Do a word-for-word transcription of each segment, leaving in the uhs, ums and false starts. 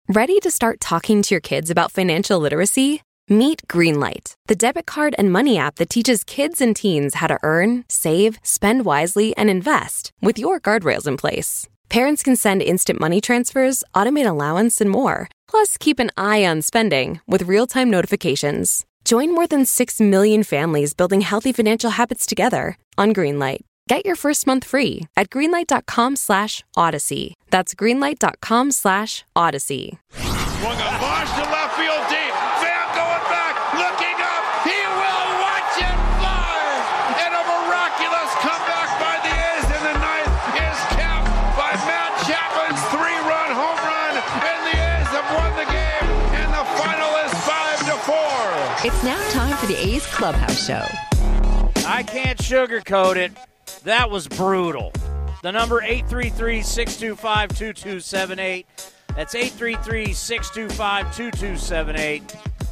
Ready to start talking to your kids about financial literacy? Meet Greenlight, the debit card and money app that teaches kids and teens how to earn, save, spend wisely, and invest with your guardrails in place. Parents can send instant money transfers, automate allowance, and more. Plus, keep an eye on spending with real-time notifications. Join more than six million families building healthy financial habits together on Greenlight. Get your first month free at greenlight.com slash odyssey. That's greenlight.com slash odyssey. Swung a launch to left field deep. Pham going back, looking up. He will watch it fly. And a miraculous comeback by the A's in the ninth is capped by Matt Chapman's three-run home run. And the A's have won the game. And the final is five to four. It's now time for the A's Clubhouse Show. I can't sugarcoat it. That was brutal. The number eight three three, six two five, two two seven eight. That's eight three three, six two five, two two seven eight.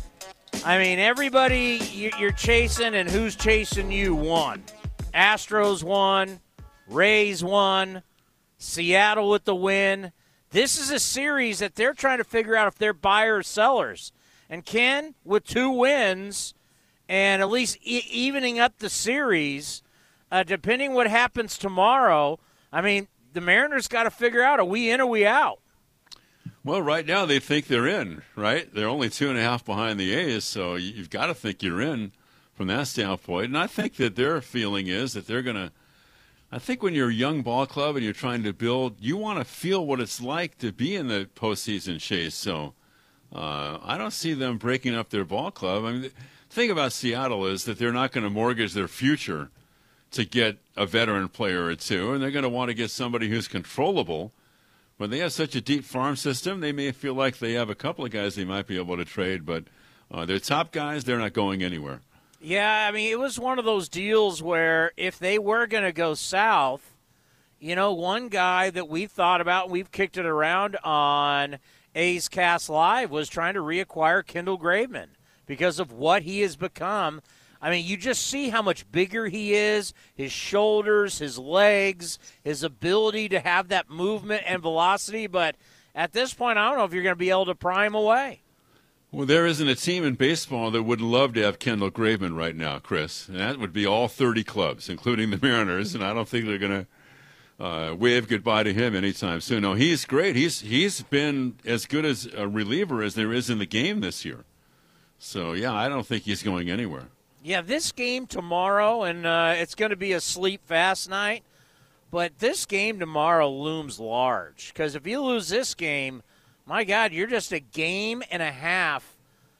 I mean, everybody you're chasing and who's chasing you won. Astros won. Rays won. Seattle with the win. This is a series that they're trying to figure out if they're buyers or sellers. And Ken, with two wins and at least e- evening up the series, Uh, depending what happens tomorrow, I mean, the Mariners got to figure out, are we in or we out? Well, right now they think they're in, right? They're only two and a half behind the A's, so you've got to think you're in from that standpoint. And I think that their feeling is that they're going to – I think when you're a young ball club and you're trying to build, you want to feel what it's like to be in the postseason chase. So uh, I don't see them breaking up their ball club. I mean, the thing about Seattle is that they're not going to mortgage their future to get a veteran player or two, and they're going to want to get somebody who's controllable. When they have such a deep farm system, they may feel like they have a couple of guys they might be able to trade, but uh, their top guys, they're not going anywhere. Yeah, I mean, it was one of those deals where if they were going to go south, you know, one guy that we've thought about, we've kicked it around on A's Cast Live, was trying to reacquire Kendall Graveman because of what he has become. I mean, you just see how much bigger he is, his shoulders, his legs, his ability to have that movement and velocity. But at this point, I don't know if you're going to be able to pry him away. Well, there isn't a team in baseball that would love to have Kendall Graveman right now, Chris. And that would be all thirty clubs, including the Mariners, and I don't think they're going to uh, wave goodbye to him anytime soon. No, he's great. He's He's been as good as a reliever as there is in the game this year. So, yeah, I don't think he's going anywhere. Yeah, this game tomorrow, and uh, it's going to be a sleep fast night, but this game tomorrow looms large because if you lose this game, my God, you're just a game and a half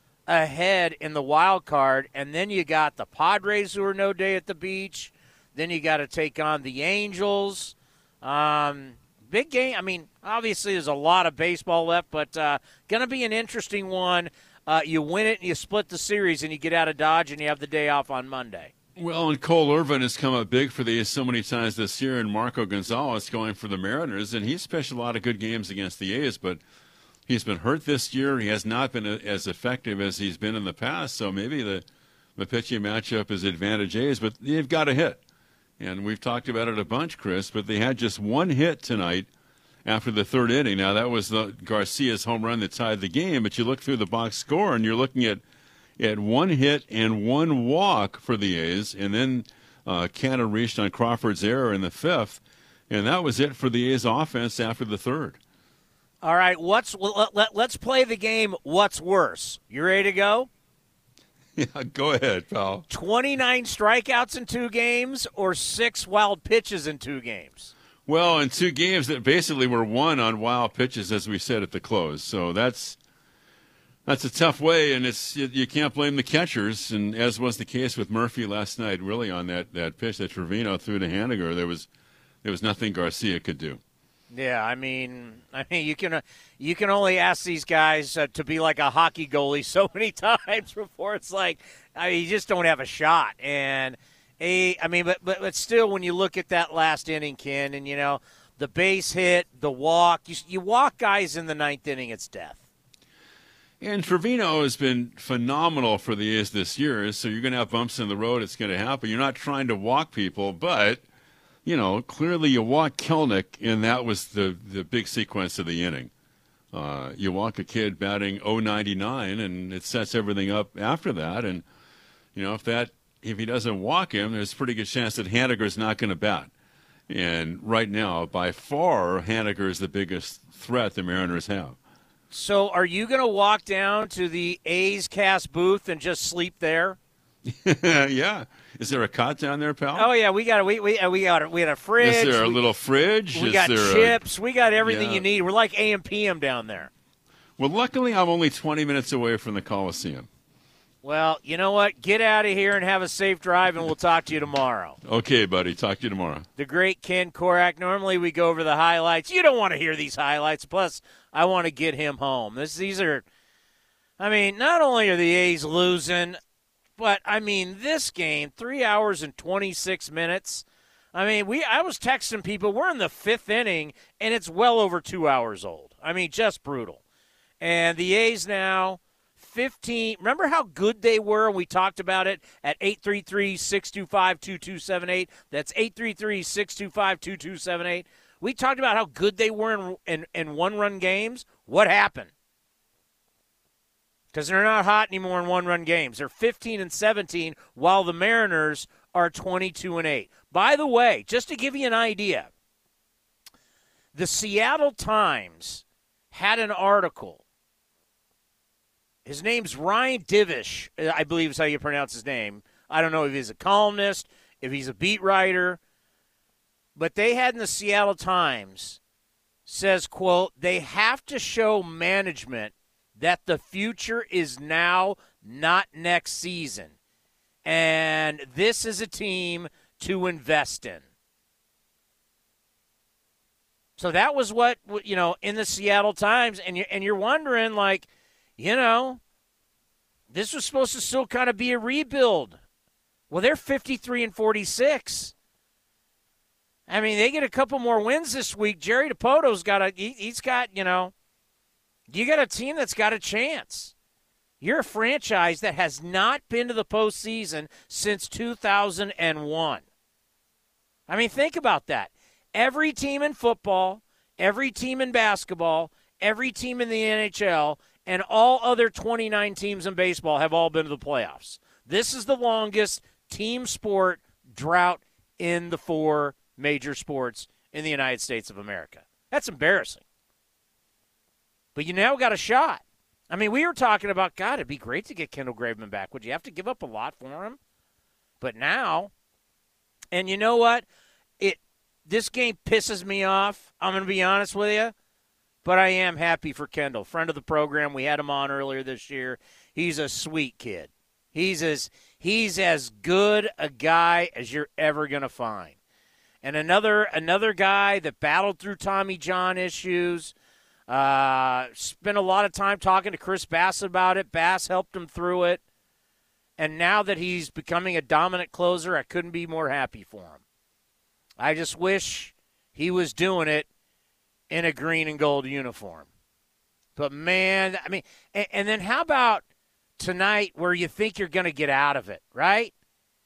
ahead in the wild card, and then you got the Padres who are no day at the beach. Then you got to take on the Angels. Um, big game. I mean, obviously there's a lot of baseball left, but uh, going to be an interesting one. Uh, you win it and you split the series and you get out of Dodge and you have the day off on Monday. Well, and Cole Irvin has come up big for the A's so many times this year, and Marco Gonzalez going for the Mariners, and he's pitched a lot of good games against the A's, but he's been hurt this year. He has not been as effective as he's been in the past, so maybe the, the pitching matchup is advantage A's, but they've got a hit. And we've talked about it a bunch, Chris, but they had just one hit tonight after the third inning. Now, that was the Garcia's home run that tied the game, but you look through the box score, and you're looking at, at one hit and one walk for the A's, and then uh, Canha reached on Crawford's error in the fifth, and that was it for the A's offense after the third. All right, what's let, let, let's play the game what's worse. You ready to go? Yeah, go ahead, pal. twenty-nine strikeouts in two games or six wild pitches in two games? Well, in two games that basically were won on wild pitches, as we said at the close. So that's that's a tough way, and it's you, you can't blame the catchers. And as was the case with Murphy last night, really on that, that pitch that Trevino threw to Haniger, there was there was nothing Garcia could do. Yeah, I mean, I mean, you can uh, you can only ask these guys uh, to be like a hockey goalie so many times before it's like, I mean, you just don't have a shot. And a, I mean, but, but but still, when you look at that last inning, Ken, and you know the base hit, the walk, you you walk guys in the ninth inning, it's death. And Trevino has been phenomenal for the A's this year. So you're going to have bumps in the road. It's going to happen. You're not trying to walk people, but. You know, clearly you walk Kelnick, and that was the, the big sequence of the inning. Uh, you walk a kid batting oh ninety-nine, and it sets everything up after that. And, you know, if that if he doesn't walk him, there's a pretty good chance that Haniger's not going to bat. And right now, by far, Haniger is the biggest threat the Mariners have. So are you going to walk down to the A's cast booth and just sleep there? Yeah. Is there a cot down there, pal? Oh yeah, we got a, we we we got a, we had a fridge. Is there a we, little fridge? We Is got there chips. A, we got everything yeah. you need. We're like A M P M down there. Well, luckily, I'm only twenty minutes away from the Coliseum. Well, you know what? Get out of here and have a safe drive, and we'll talk to you tomorrow. Okay, buddy. Talk to you tomorrow. The great Ken Korak. Normally we go over the highlights. You don't want to hear these highlights. Plus, I want to get him home. This, these are, I mean, not only are the A's losing, but, I mean, this game, three hours and twenty-six minutes. I mean, we. I was texting people, we're in the fifth inning, and it's well over two hours old. I mean, just brutal. And the A's now fifteen. Remember how good they were? We talked about it at eight three three, six two five, two two seven eight. That's eight three three, six two five, two two seven eight. We talked about how good they were in, in, in one-run games. What happened? Because they're not hot anymore in one-run games. They're fifteen and seventeen, while the Mariners are twenty-two and eight. By the way, just to give you an idea, the Seattle Times had an article. His name's Ryan Divish, I believe is how you pronounce his name. I don't know if he's a columnist, if he's a beat writer. But they had in the Seattle Times, says, quote, they have to show management that the future is now, not next season. And this is a team to invest in. So that was what, you know, in the Seattle Times. And you're, and you're wondering, like, you know, this was supposed to still kind of be a rebuild. Well, they're fifty-three and forty-six. I mean, they get a couple more wins this week. Jerry DiPoto's got a, he, he's got, you know, you got a team that's got a chance. You're a franchise that has not been to the postseason since two thousand one. I mean, think about that. Every team in football, every team in basketball, every team in the N H L, and all other twenty-nine teams in baseball have all been to the playoffs. This is the longest team sport drought in the four major sports in the United States of America. That's embarrassing. But you now got a shot. I mean, we were talking about, God, it'd be great to get Kendall Graveman back. Would you have to give up a lot for him? But now, and you know what? It this game pisses me off. I'm going to be honest with you. But I am happy for Kendall. Friend of the program. We had him on earlier this year. He's a sweet kid. He's as he's as good a guy as you're ever going to find. And another another guy that battled through Tommy John issues. Uh, spent a lot of time talking to Chris Bass about it. Bass helped him through it. And now that he's becoming a dominant closer, I couldn't be more happy for him. I just wish he was doing it in a green and gold uniform. But, man, I mean, and, and then how about tonight where you think you're going to get out of it, right?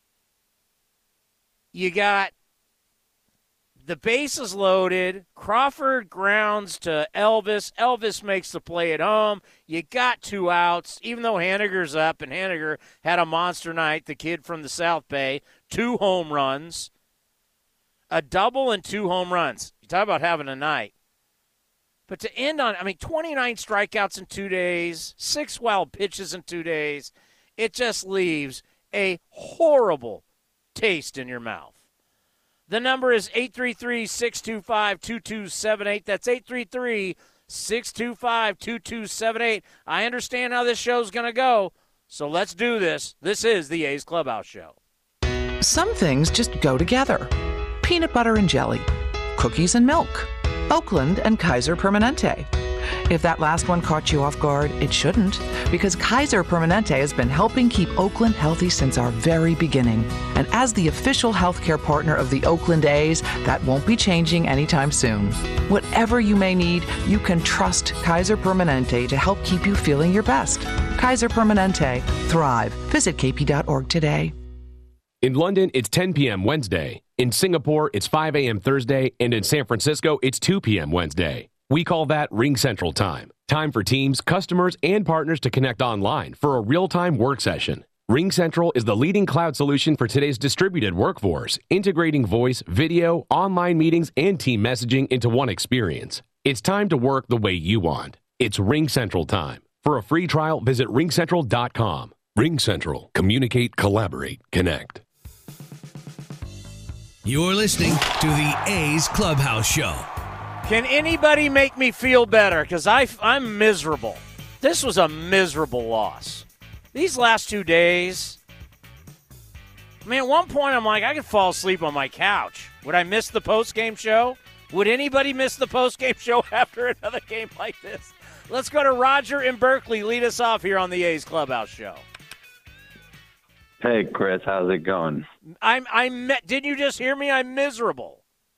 You got the bases loaded. Crawford grounds to Elvis. Elvis makes the play at home. You got two outs, even though Haniger's up, and Haniger had a monster night, the kid from the South Bay. Two home runs. A double and two home runs. You talk about having a night. But to end on, I mean, twenty-nine strikeouts in two days, six wild pitches in two days, it just leaves a horrible taste in your mouth. The number is eight three three, six two five, two two seven eight. That's eight three three, six two five, two two seven eight. I understand how this show's going to go, so let's do this. This is the A's Clubhouse Show. Some things just go together. Peanut butter and jelly, cookies and milk, Oakland and Kaiser Permanente. If that last one caught you off guard, it shouldn't, because Kaiser Permanente has been helping keep Oakland healthy since our very beginning. And as the official healthcare partner of the Oakland A's, that won't be changing anytime soon. Whatever you may need, you can trust Kaiser Permanente to help keep you feeling your best. Kaiser Permanente. Thrive. Visit k p dot org today. In London, it's ten p.m. Wednesday. In Singapore, it's five a.m. Thursday. And in San Francisco, it's two p.m. Wednesday. We call that Ring Central Time. Time for teams, customers, and partners to connect online for a real-time work session. RingCentral is the leading cloud solution for today's distributed workforce, integrating voice, video, online meetings, and team messaging into one experience. It's time to work the way you want. It's RingCentral time. For a free trial, visit ring central dot com. RingCentral. Communicate, collaborate, connect. You're listening to the A's Clubhouse Show. Can anybody make me feel better? Because I'm miserable. This was a miserable loss. These last two days, I mean, at one point I'm like, I could fall asleep on my couch. Would I miss the post-game show? Would anybody miss the post-game show after another game like this? Let's go to Roger in Berkeley. Lead us off here on the A's Clubhouse Show. Hey, Chris, how's it going? I'm. I'm. Didn't you just hear me? I'm miserable.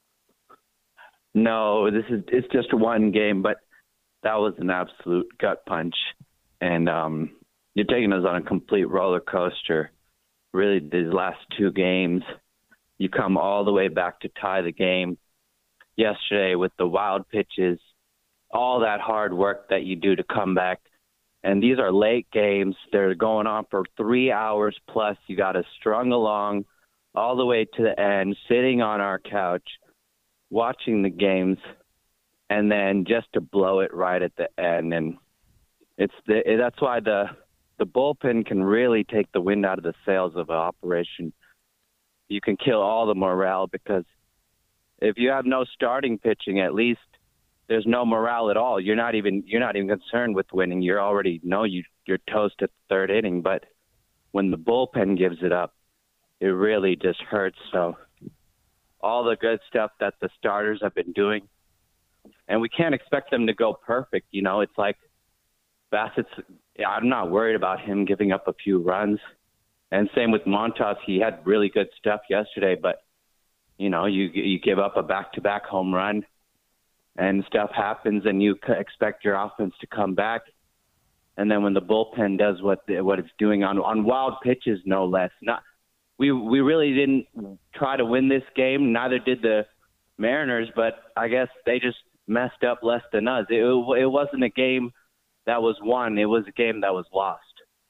No, this is it's just one game, but that was an absolute gut punch, and um, you're taking us on a complete roller coaster. Really, these last two games, you come all the way back to tie the game yesterday with the wild pitches, all that hard work that you do to come back. And these are late games. They're going on for three hours plus. You got to strung along all the way to the end, sitting on our couch, watching the games, and then just to blow it right at the end. And it's the, that's why the the bullpen can really take the wind out of the sails of an operation. You can kill all the morale, because if you have no starting pitching, at least there's no morale at all. You're not even you're not even concerned with winning. You're already know you you're toast at the third inning. But when the bullpen gives it up, it really just hurts. So all the good stuff that the starters have been doing, and we can't expect them to go perfect. You know, it's like Bassett's. I'm not worried about him giving up a few runs, and same with Montas. He had really good stuff yesterday, but you know, you you give up a back-to-back home run, and stuff happens, and you expect your offense to come back. And then when the bullpen does what the, what it's doing on on wild pitches, no less. Not we we really didn't try to win this game. Neither did the Mariners, but I guess they just messed up less than us. It it wasn't a game that was won. It was a game that was lost.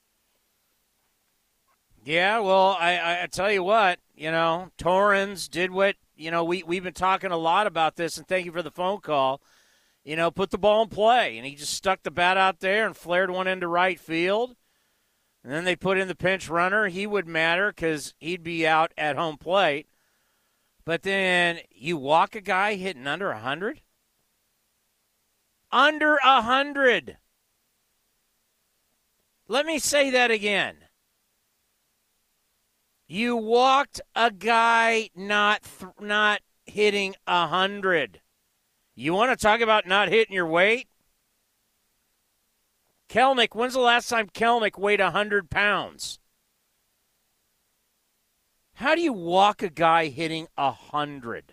Yeah, well, I, I tell you what, you know, Torrens did what, you know, we, we've been talking a lot about this, and thank you for the phone call, you know, put the ball in play. And he just stuck the bat out there and flared one into right field. And then they put in the pinch runner. He would matter because he'd be out at home plate. But then you walk a guy hitting under one hundred? Under one hundred. Let me say that again. You walked a guy not th- not hitting one hundred. You want to talk about not hitting your weight? Kelnick, when's the last time Kelnick weighed one hundred pounds? How do you walk a guy hitting one hundred?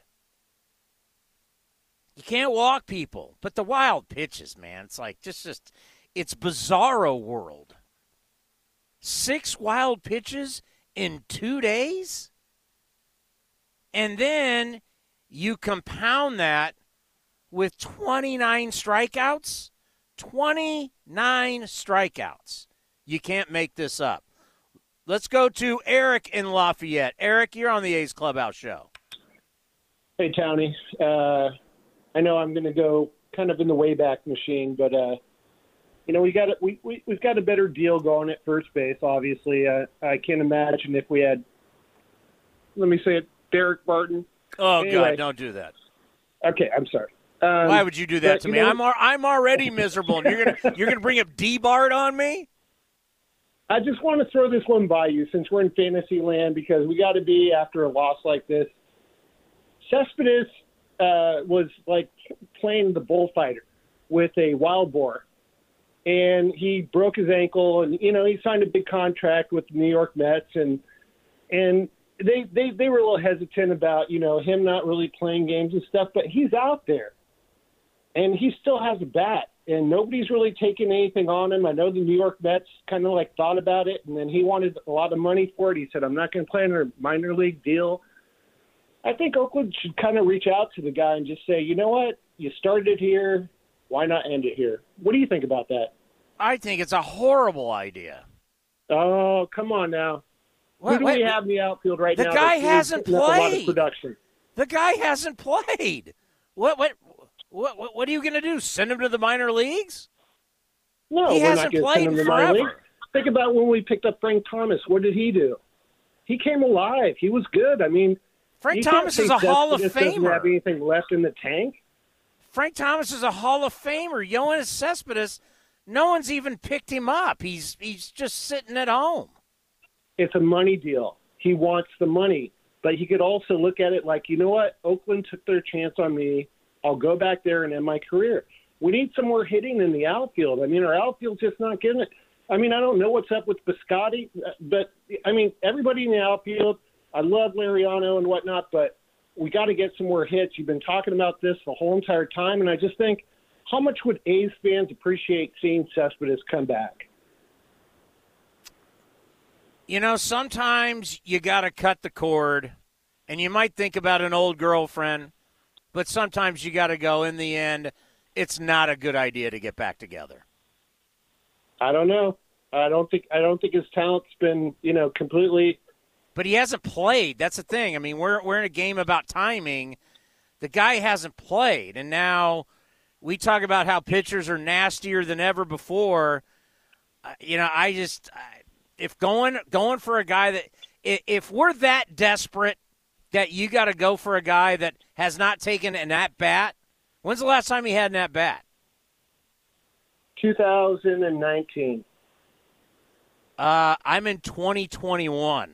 You can't walk people. But the wild pitches, man, it's like just, just it's bizarro world. Six wild pitches in two days? And then you compound that with twenty-nine strikeouts? twenty-nine strikeouts. You can't make this up. Let's go to Eric in Lafayette. Eric, you're on the A's Clubhouse Show. Hey, Townie. Uh, I know I'm going to go kind of in the Wayback Machine, but uh, you know we got we, we we've got a better deal going at first base. Obviously, uh, I can't imagine if we had. Let me say it, Derek Barton. Oh anyway. God, don't do that. Okay, I'm sorry. Um, Why would you do that but, to me? Know, I'm I'm already miserable, and you're gonna you're gonna bring up D-Bart on me? I just want to throw this one by you since we're in fantasy land, because we got to be after a loss like this. Cespedes uh, was like playing the bullfighter with a wild boar, and he broke his ankle, and you know he signed a big contract with the New York Mets, and and they they they were a little hesitant about you know him not really playing games and stuff, but he's out there. And he still has a bat, and nobody's really taken anything on him. I know the New York Mets kind of like thought about it, and then he wanted a lot of money for it. He said, I'm not going to play under a minor league deal. I think Oakland should kind of reach out to the guy and just say, you know what, you started here. Why not end it here? What do you think about that? I think it's a horrible idea. Oh, come on now. What, Who do wait, we have in the outfield right the now? The guy that's hasn't playing up a lot of played. production? The guy hasn't played. What what what what, what are you going to do? Send him to the minor leagues? No, he we're hasn't not going to played send him to the forever. minor league. Think about when we picked up Frank Thomas. What did he do? He came alive. He was good. I mean, Frank you can't Thomas is say a Hall of Cespedes doesn't Famer. have anything left in the tank? Frank Thomas is a Hall of Famer. Yoenis Cespedes, no one's even picked him up. He's he's just sitting at home. It's a money deal. He wants the money. But he could also look at it like, you know what? Oakland took their chance on me. I'll go back there and end my career. We need some more hitting in the outfield. I mean, our outfield's just not getting it. I mean, I don't know what's up with Biscotti, but, I mean, everybody in the outfield, I love Liriano and whatnot, but we got to get some more hits. You've been talking about this the whole entire time, and I just think, how much would A's fans appreciate seeing Cespedes come back? You know, sometimes you got to cut the cord, and you might think about an old girlfriend, but sometimes you got to go, in the end, it's not a good idea to get back together. I don't know. I don't think I don't think his talent's been, you know, completely. But he hasn't played. That's the thing. I mean, we're we're in a game about timing. The guy hasn't played, and now we talk about how pitchers are nastier than ever before. Uh, you know, I just I, if going going for a guy that if, if we're that desperate that you got to go for a guy that has not taken an at bat. When's the last time he had an at bat? two thousand nineteen. Uh, I'm in twenty twenty-one.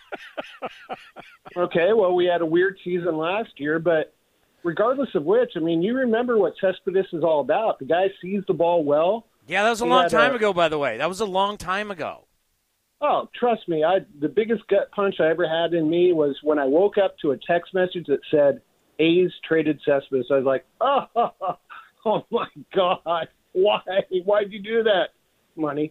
Okay, well, we had a weird season last year, but regardless of which, I mean, you remember what Cespedes is all about. The guy sees the ball well. Yeah, that was a He long had time a- ago, by the way. That was a long time ago. Oh, trust me, I the biggest gut punch I ever had in me was when I woke up to a text message that said, A's traded Cespedes. I was like, oh, oh my God, why? Why'd you do that? Money.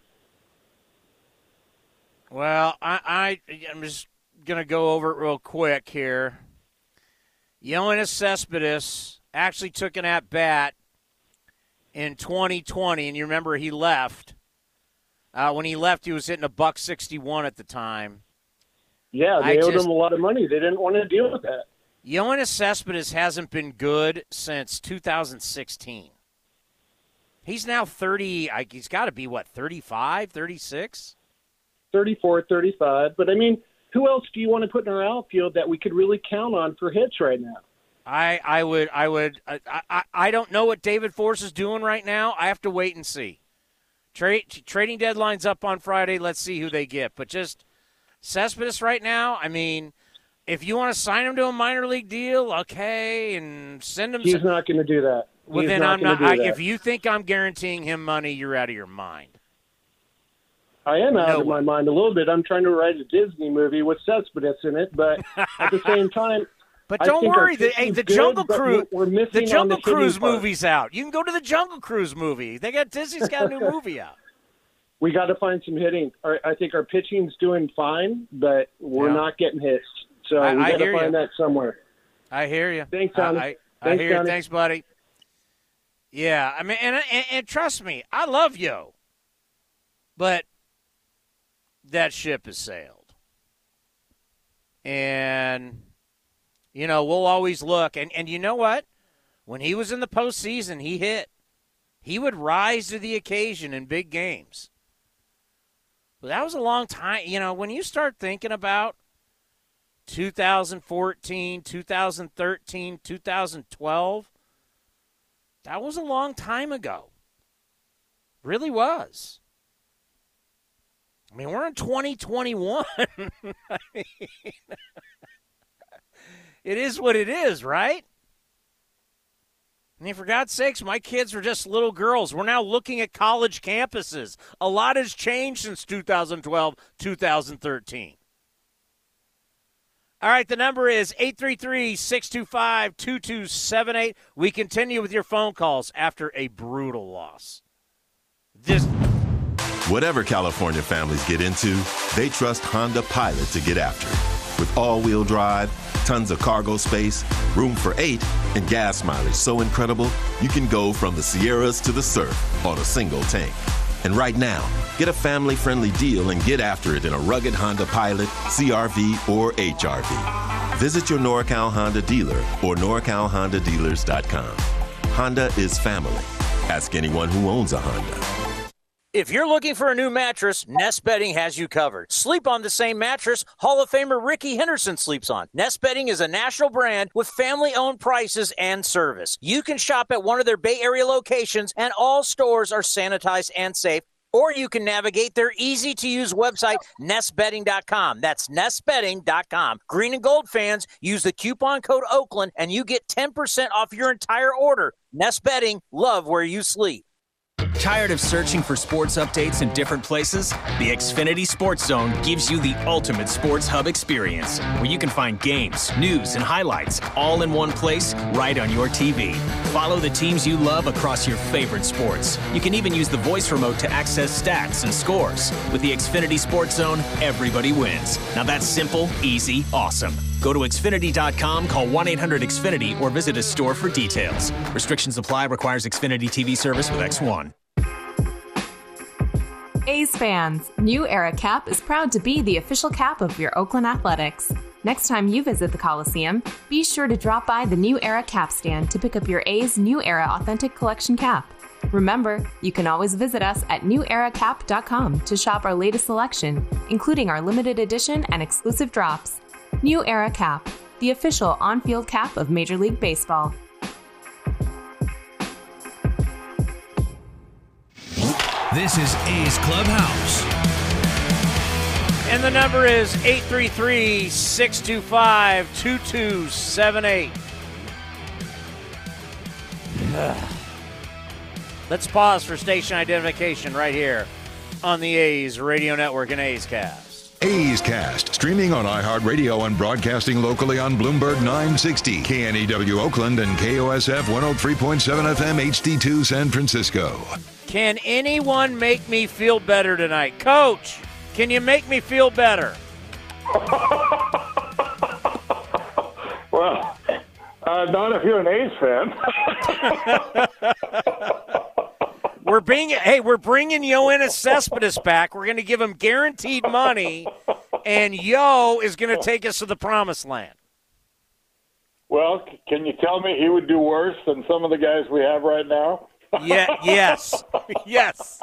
Well, I, I, I'm just going to go over it real quick here. Yoenis Cespedes actually took an at-bat in twenty twenty, and you remember he left. Uh, when he left, he was hitting a buck sixty-one at the time. Yeah, they I owed just- him a lot of money. They didn't want to deal with that. Yoenis Cespedes hasn't been good since two thousand sixteen. He's now thirty. I, he's got to be, what, thirty-five, thirty-six? thirty-four, thirty-five. But, I mean, who else do you want to put in our outfield that we could really count on for hits right now? I, I would I would I, I I don't know what David Force is doing right now. I have to wait and see. Trade trading deadline's up on Friday. Let's see who they get. But just Cespedes right now, I mean, if you want to sign him to a minor league deal, okay, and send him. He's some, not going to do that. well, He's then not I'm gonna not. do I, that. if you think I'm guaranteeing him money, you're out of your mind. I am out No of way. my mind a little bit. I'm trying to write a Disney movie with Cespedes in it, but at the same time, But I don't think our worry, the, hey, pitching's the good, Jungle but Cruise, we're- we're missing the on Jungle the hitting Cruise part. movie's out. You can go to the Jungle Cruise movie. They got Disney's got a new movie out. We got to find some hitting. Our, I think our pitching's doing fine, but we're Yeah. not getting hits. So I- we I got hear to find ya. that somewhere. I hear you. Thanks, Tommy. I, I, I Thanks, hear you. Johnny. Thanks, buddy. Yeah, I mean, and, and and trust me, I love Yo, but that ship has sailed, and you know we'll always look. And and you know what? When he was in the postseason, he hit. He would rise to the occasion in big games. But that was a long time. You know, when you start thinking about two thousand fourteen, two thousand thirteen, two thousand twelve, that was a long time ago. Really was. I mean, we're in twenty twenty-one. I mean, it is what it is, right? I mean, for God's sakes, my kids were just little girls. We're now looking at college campuses. A lot has changed since two thousand twelve, two thousand thirteen. All right, the number is eight three three, six two five, two two seven eight. We continue with your phone calls after a brutal loss. This Whatever California families get into, they trust Honda Pilot to get after it. With all-wheel drive, tons of cargo space, room for eight, and gas mileage so incredible, you can go from the Sierras to the surf on a single tank. And right now, get a family-friendly deal and get after it in a rugged Honda Pilot, C R V, or H R V. Visit your NorCal Honda dealer or nor cal honda dealers dot com. Honda is family. Ask anyone who owns a Honda. If you're looking for a new mattress, Nest Bedding has you covered. Sleep on the same mattress Hall of Famer Ricky Henderson sleeps on. Nest Bedding is a national brand with family-owned prices and service. You can shop at one of their Bay Area locations, and all stores are sanitized and safe. Or you can navigate their easy-to-use website, nest bedding dot com. That's nest bedding dot com. Green and gold fans, use the coupon code Oakland, and you get ten percent off your entire order. Nest Bedding, love where you sleep. Tired of searching for sports updates in different places? The Xfinity Sports Zone gives you the ultimate sports hub experience, where you can find games, news, and highlights all in one place right on your T V. Follow the teams you love across your favorite sports. You can even use the voice remote to access stats and scores. With the Xfinity Sports Zone, everybody wins. Now that's simple, easy, awesome. Go to Xfinity dot com, call one eight hundred X Finity, or visit a store for details. Restrictions apply. Requires Xfinity T V service with X one. A's fans, New Era Cap is proud to be the official cap of your Oakland Athletics. Next time you visit the Coliseum, be sure to drop by the New Era Cap stand to pick up your A's New Era Authentic Collection cap. Remember, you can always visit us at new era cap dot com to shop our latest selection, including our limited edition and exclusive drops. New Era Cap, the official on-field cap of Major League Baseball. This is A's Clubhouse. And the number is eight three three, six two five, two two seven eight. Let's pause for station identification right here on the A's Radio Network and A's Cast. A's Cast, streaming on iHeartRadio and broadcasting locally on Bloomberg nine sixty, K N E W Oakland, and K O S F one oh three point seven F M H D two San Francisco. Can anyone make me feel better tonight? Coach, can you make me feel better? Well, uh, not if you're an A's fan. We're being hey, we're bringing Yoenis Cespedes back. We're going to give him guaranteed money, and Yo is going to take us to the promised land. Well, can you tell me he would do worse than some of the guys we have right now? Yeah. Yes. Yes.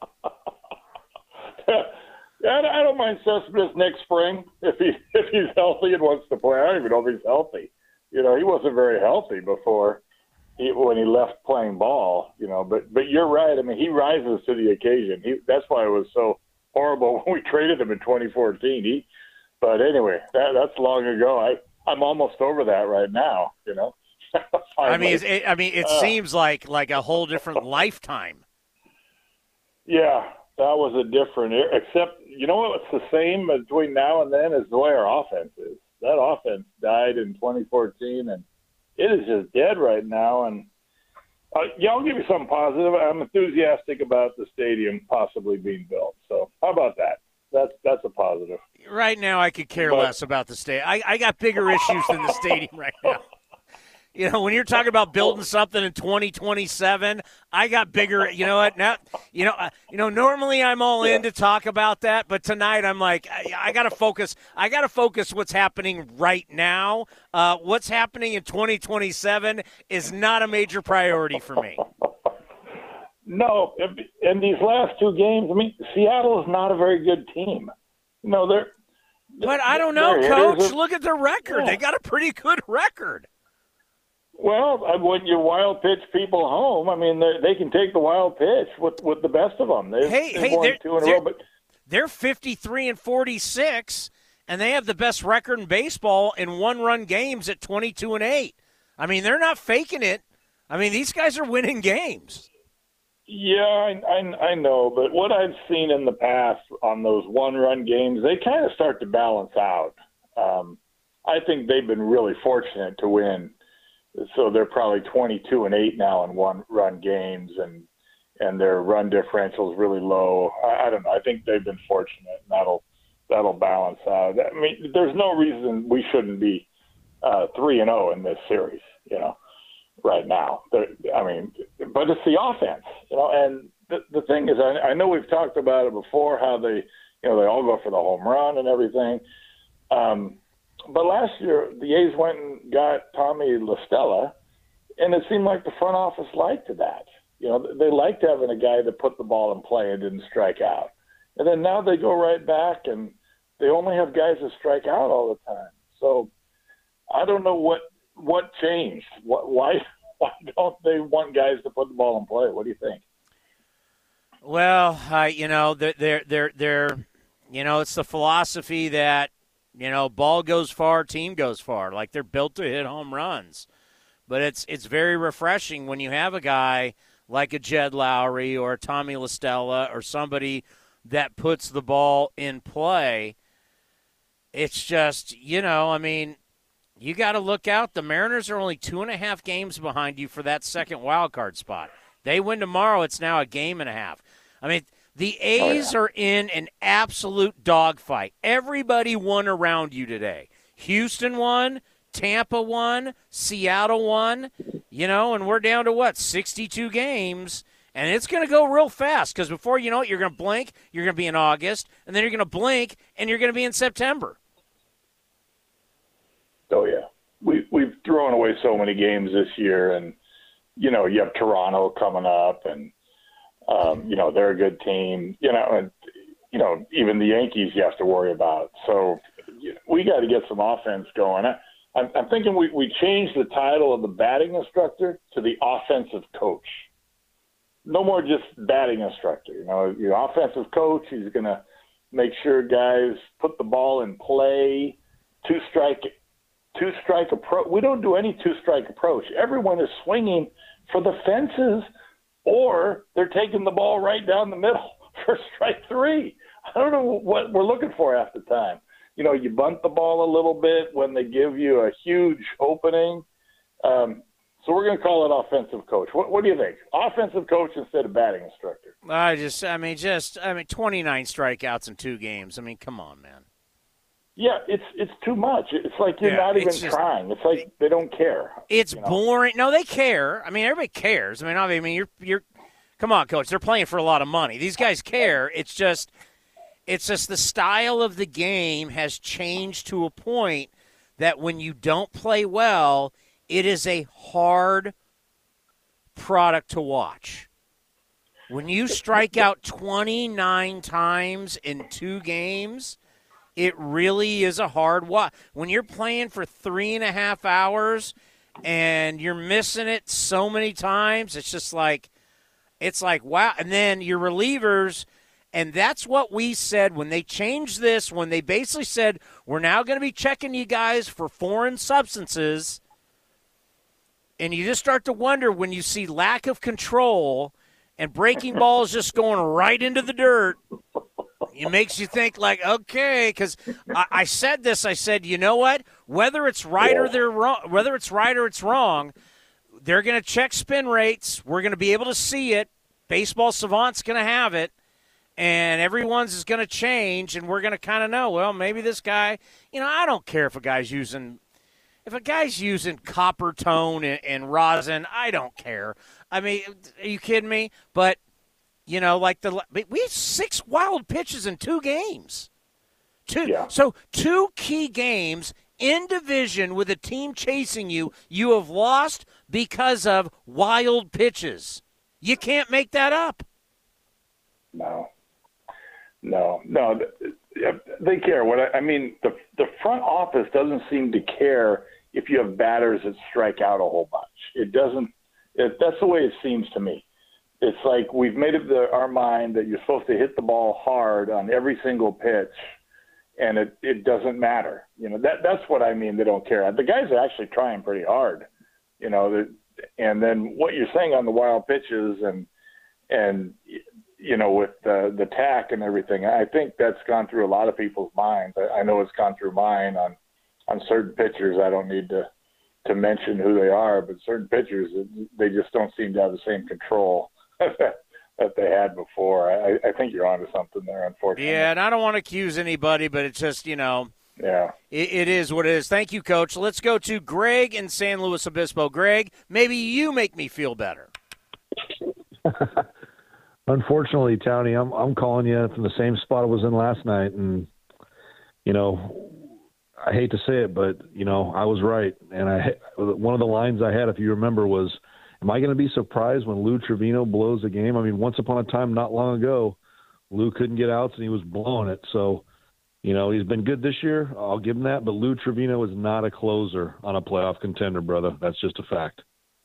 I don't mind Cespedes next spring if he if he's healthy and wants to play. I don't even know if he's healthy. You know, he wasn't very healthy before. He, when he left playing ball, you know, but but you're right. I mean, he rises to the occasion. He, that's why it was so horrible when we traded him in twenty fourteen. He, but anyway, that, that's long ago. I I'm almost over that right now. You know. I mean, it, I mean, it uh, seems like like a whole different lifetime. Yeah, that was a different. Except, you know what? It's the same between now and then as the way our offense is. That offense died in twenty fourteen, and it is just dead right now. And uh, yeah, I'll give you something positive. I'm enthusiastic about the stadium possibly being built. So how about that? That's that's a positive. Right now, I could care but, less about the stadium. I, I got bigger issues than the stadium right now. You know, when you're talking about building something in twenty twenty-seven, I got bigger. You know what? Now, you know, uh, you know. Normally, I'm all in to talk about that, but tonight, I'm like, I, I got to focus. I got to focus what's happening right now. Uh, what's happening in twenty twenty-seven is not a major priority for me. No, in these last two games, I mean, Seattle is not a very good team. You know, they're. But I don't know, Coach. Look at their record. Yeah. They got a pretty good record. Well, when you wild pitch people home, I mean, they can take the wild pitch with, with the best of them. They've, hey, they've hey, won they're, two in a they're, row, but they're fifty-three and forty-six, and they have the best record in baseball in one-run games at twenty-two and eight. I mean, they're not faking it. I mean, these guys are winning games. Yeah, I, I, I know, but what I've seen in the past on those one-run games, they kind of start to balance out. Um, I think they've been really fortunate to win. So they're probably twenty-two and eight now in one-run games, and and their run differential is really low. I, I don't know. I think they've been fortunate, and that'll that'll balance out. I mean, there's no reason we shouldn't be uh, three and zero in this series. You know, right now. There, I mean, but it's the offense. You know, and the the thing is, I, I know we've talked about it before, how they, you know, they all go for the home run and everything. Um, but last year, the A's went and got Tommy La Stella, and it seemed like the front office liked that. You know, they liked having a guy that put the ball in play and didn't strike out. And then now they go right back, and they only have guys that strike out all the time. So I don't know what what changed. What, why why don't they want guys to put the ball in play? What do you think? Well, uh, you know, they're, they're, they're, they're, you know, it's the philosophy that, you know, ball goes far, team goes far. Like, they're built to hit home runs. But it's it's very refreshing when you have a guy like a Jed Lowry or a Tommy La Stella or somebody that puts the ball in play. It's just, you know, I mean, you got to look out. The Mariners are only two and a half games behind you for that second wild card spot. They win tomorrow, it's now a game and a half. I mean, the A's oh, yeah. are in an absolute dogfight. Everybody won around you today. Houston won, Tampa won, Seattle won, you know, and we're down to, what, sixty-two games, and it's going to go real fast because before you know it, you're going to blink, you're going to be in August, and then you're going to blink, and you're going to be in September. Oh, yeah. We, we've thrown away so many games this year, and, you know, you have Toronto coming up, and, um, you know, they're a good team, you know, and, you know, even the Yankees you have to worry about. So you know, we got to get some offense going. I, I'm, I'm thinking we, we changed the title of the batting instructor to the offensive coach. No more just batting instructor. You know, your offensive coach, he's going to make sure guys put the ball in play, two strike two strike approach. We don't do any two strike approach. Everyone is swinging for the fences, or they're taking the ball right down the middle for strike three. I don't know what we're looking for half the time. You know, you bunt the ball a little bit when they give you a huge opening. Um, so we're going to call it offensive coach. What, what do you think? Offensive coach instead of batting instructor. I just, I mean, just, I mean, twenty-nine strikeouts in two games. I mean, come on, man. Yeah, it's it's too much. It's like you're yeah, not even it's just, trying. It's like they don't care. It's you know? boring. No, they care. I mean, everybody cares. I mean, I mean, you're you're. Come on, coach. They're playing for a lot of money. These guys care. It's just, it's just the style of the game has changed to a point that when you don't play well, it is a hard product to watch. When you strike out twenty-nine times in two games, it really is a hard watch. When you're playing for three and a half hours and you're missing it so many times, it's just like, it's like, wow. And then your relievers, and that's what we said when they changed this, when they basically said, we're now going to be checking you guys for foreign substances. And you just start to wonder when you see lack of control and breaking balls just going right into the dirt. It makes you think like, okay, because I, I said this. I said, you know what? Whether it's right or they're wrong, whether it's right or it's wrong, they're going to check spin rates. We're going to be able to see it. Baseball Savant's going to have it, and everyone's is going to change, and we're going to kind of know. Well, maybe this guy. You know, I don't care if a guy's using, if a guy's using copper tone and, and rosin. I don't care. I mean, are you kidding me? But. You know, like the we had six wild pitches in two games. Two, yeah. So two key games in division with a team chasing you, you have lost because of wild pitches. You can't make that up. No, no, no. They care. What I, I mean, the the front office doesn't seem to care if you have batters that strike out a whole bunch. It doesn't. It, that's the way it seems to me. It's like we've made up the, our mind that you're supposed to hit the ball hard on every single pitch, and it, it doesn't matter. You know, that that's what I mean. They don't care. The guys are actually trying pretty hard, you know. And then what you're saying on the wild pitches and and you know with the the tack and everything, I think that's gone through a lot of people's minds. I, I know it's gone through mine on on certain pitchers. I don't need to to mention who they are, but certain pitchers, they just don't seem to have the same control. that they had before. I, I think you're onto something there, unfortunately. Yeah, and I don't want to accuse anybody, but it's just, you know, yeah, it, it is what it is. Thank you, Coach. Let's go to Greg in San Luis Obispo. Greg, maybe you make me feel better. Unfortunately, Tony, I'm I'm calling you from the same spot I was in last night, and you know, I hate to say it, but you know, I was right. And I one of the lines I had, if you remember, was, "Am I going to be surprised when Lou Trevino blows a game?" I mean, once upon a time, not long ago, Lou couldn't get outs and he was blowing it. So, you know, he's been good this year. I'll give him that. But Lou Trevino is not a closer on a playoff contender, brother. That's just a fact.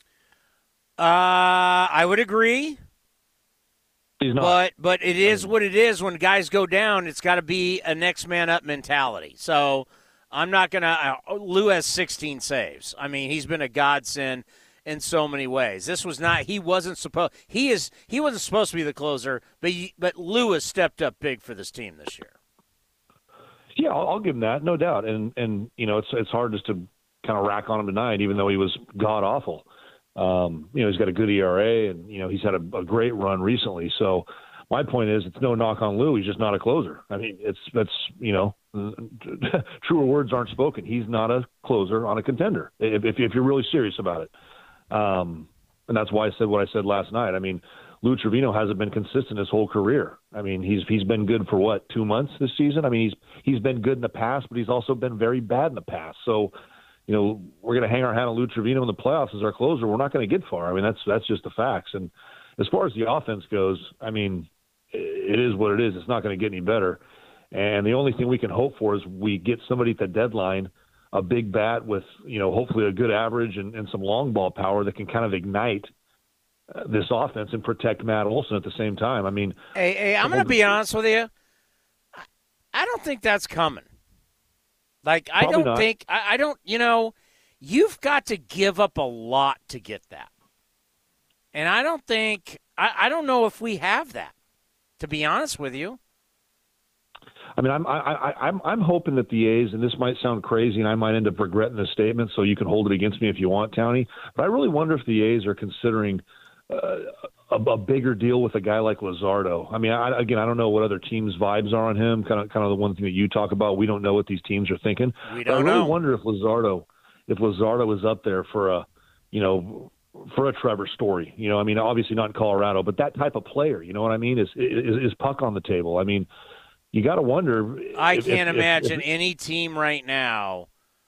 Uh, I would agree. He's not. But but it is what it is. When guys go down, it's got to be a next man up mentality. So I'm not going to uh, – Lou has sixteen saves. I mean, he's been a godsend in so many ways. This was not – he wasn't supposed – he is he wasn't supposed to be the closer, but he, but Lou has stepped up big for this team this year. Yeah, I'll, I'll give him that, no doubt. And, and you know, it's it's hard just to kind of rack on him tonight, even though he was god-awful. Um, you know, he's got a good E R A, and, you know, he's had a, a great run recently. So my point is, it's no knock on Lou. He's just not a closer. I mean, it's that's, you know, truer words aren't spoken. He's not a closer on a contender, if, if, if you're really serious about it. Um, and that's why I said what I said last night. I mean, Lou Trevino hasn't been consistent his whole career. I mean, he's he's been good for, what, two months this season? I mean, he's he's been good in the past, but he's also been very bad in the past. So, you know, we're going to hang our hat on Lou Trevino in the playoffs as our closer. We're not going to get far. I mean, that's that's just the facts. And as far as the offense goes, I mean, it is what it is. It's not going to get any better. And the only thing we can hope for is we get somebody at the deadline, a big bat with, you know, hopefully a good average and, and some long ball power that can kind of ignite uh, this offense and protect Matt Olson at the same time. I mean, hey, hey I'm going to be honest with you. I don't think that's coming. Like, I Probably don't not. think, I, I don't, you know, you've got to give up a lot to get that. And I don't think, I, I don't know if we have that, to be honest with you. I mean, I'm I, I, I'm I'm hoping that the A's, and this might sound crazy, and I might end up regretting this statement, so you can hold it against me if you want, Townie. But I really wonder if the A's are considering uh, a, a bigger deal with a guy like Luzardo. I mean, I, again, I don't know what other teams' vibes are on him. Kind of, kind of the one thing that you talk about. We don't know what these teams are thinking. We But I don't really know. wonder if Luzardo, if Luzardo is up there for a, you know, for a Trevor Story. You know, I mean, obviously not in Colorado, but that type of player. You know what I mean? Is is, is Puck on the table? I mean. You got to wonder. I if, can't if, imagine if, any team right now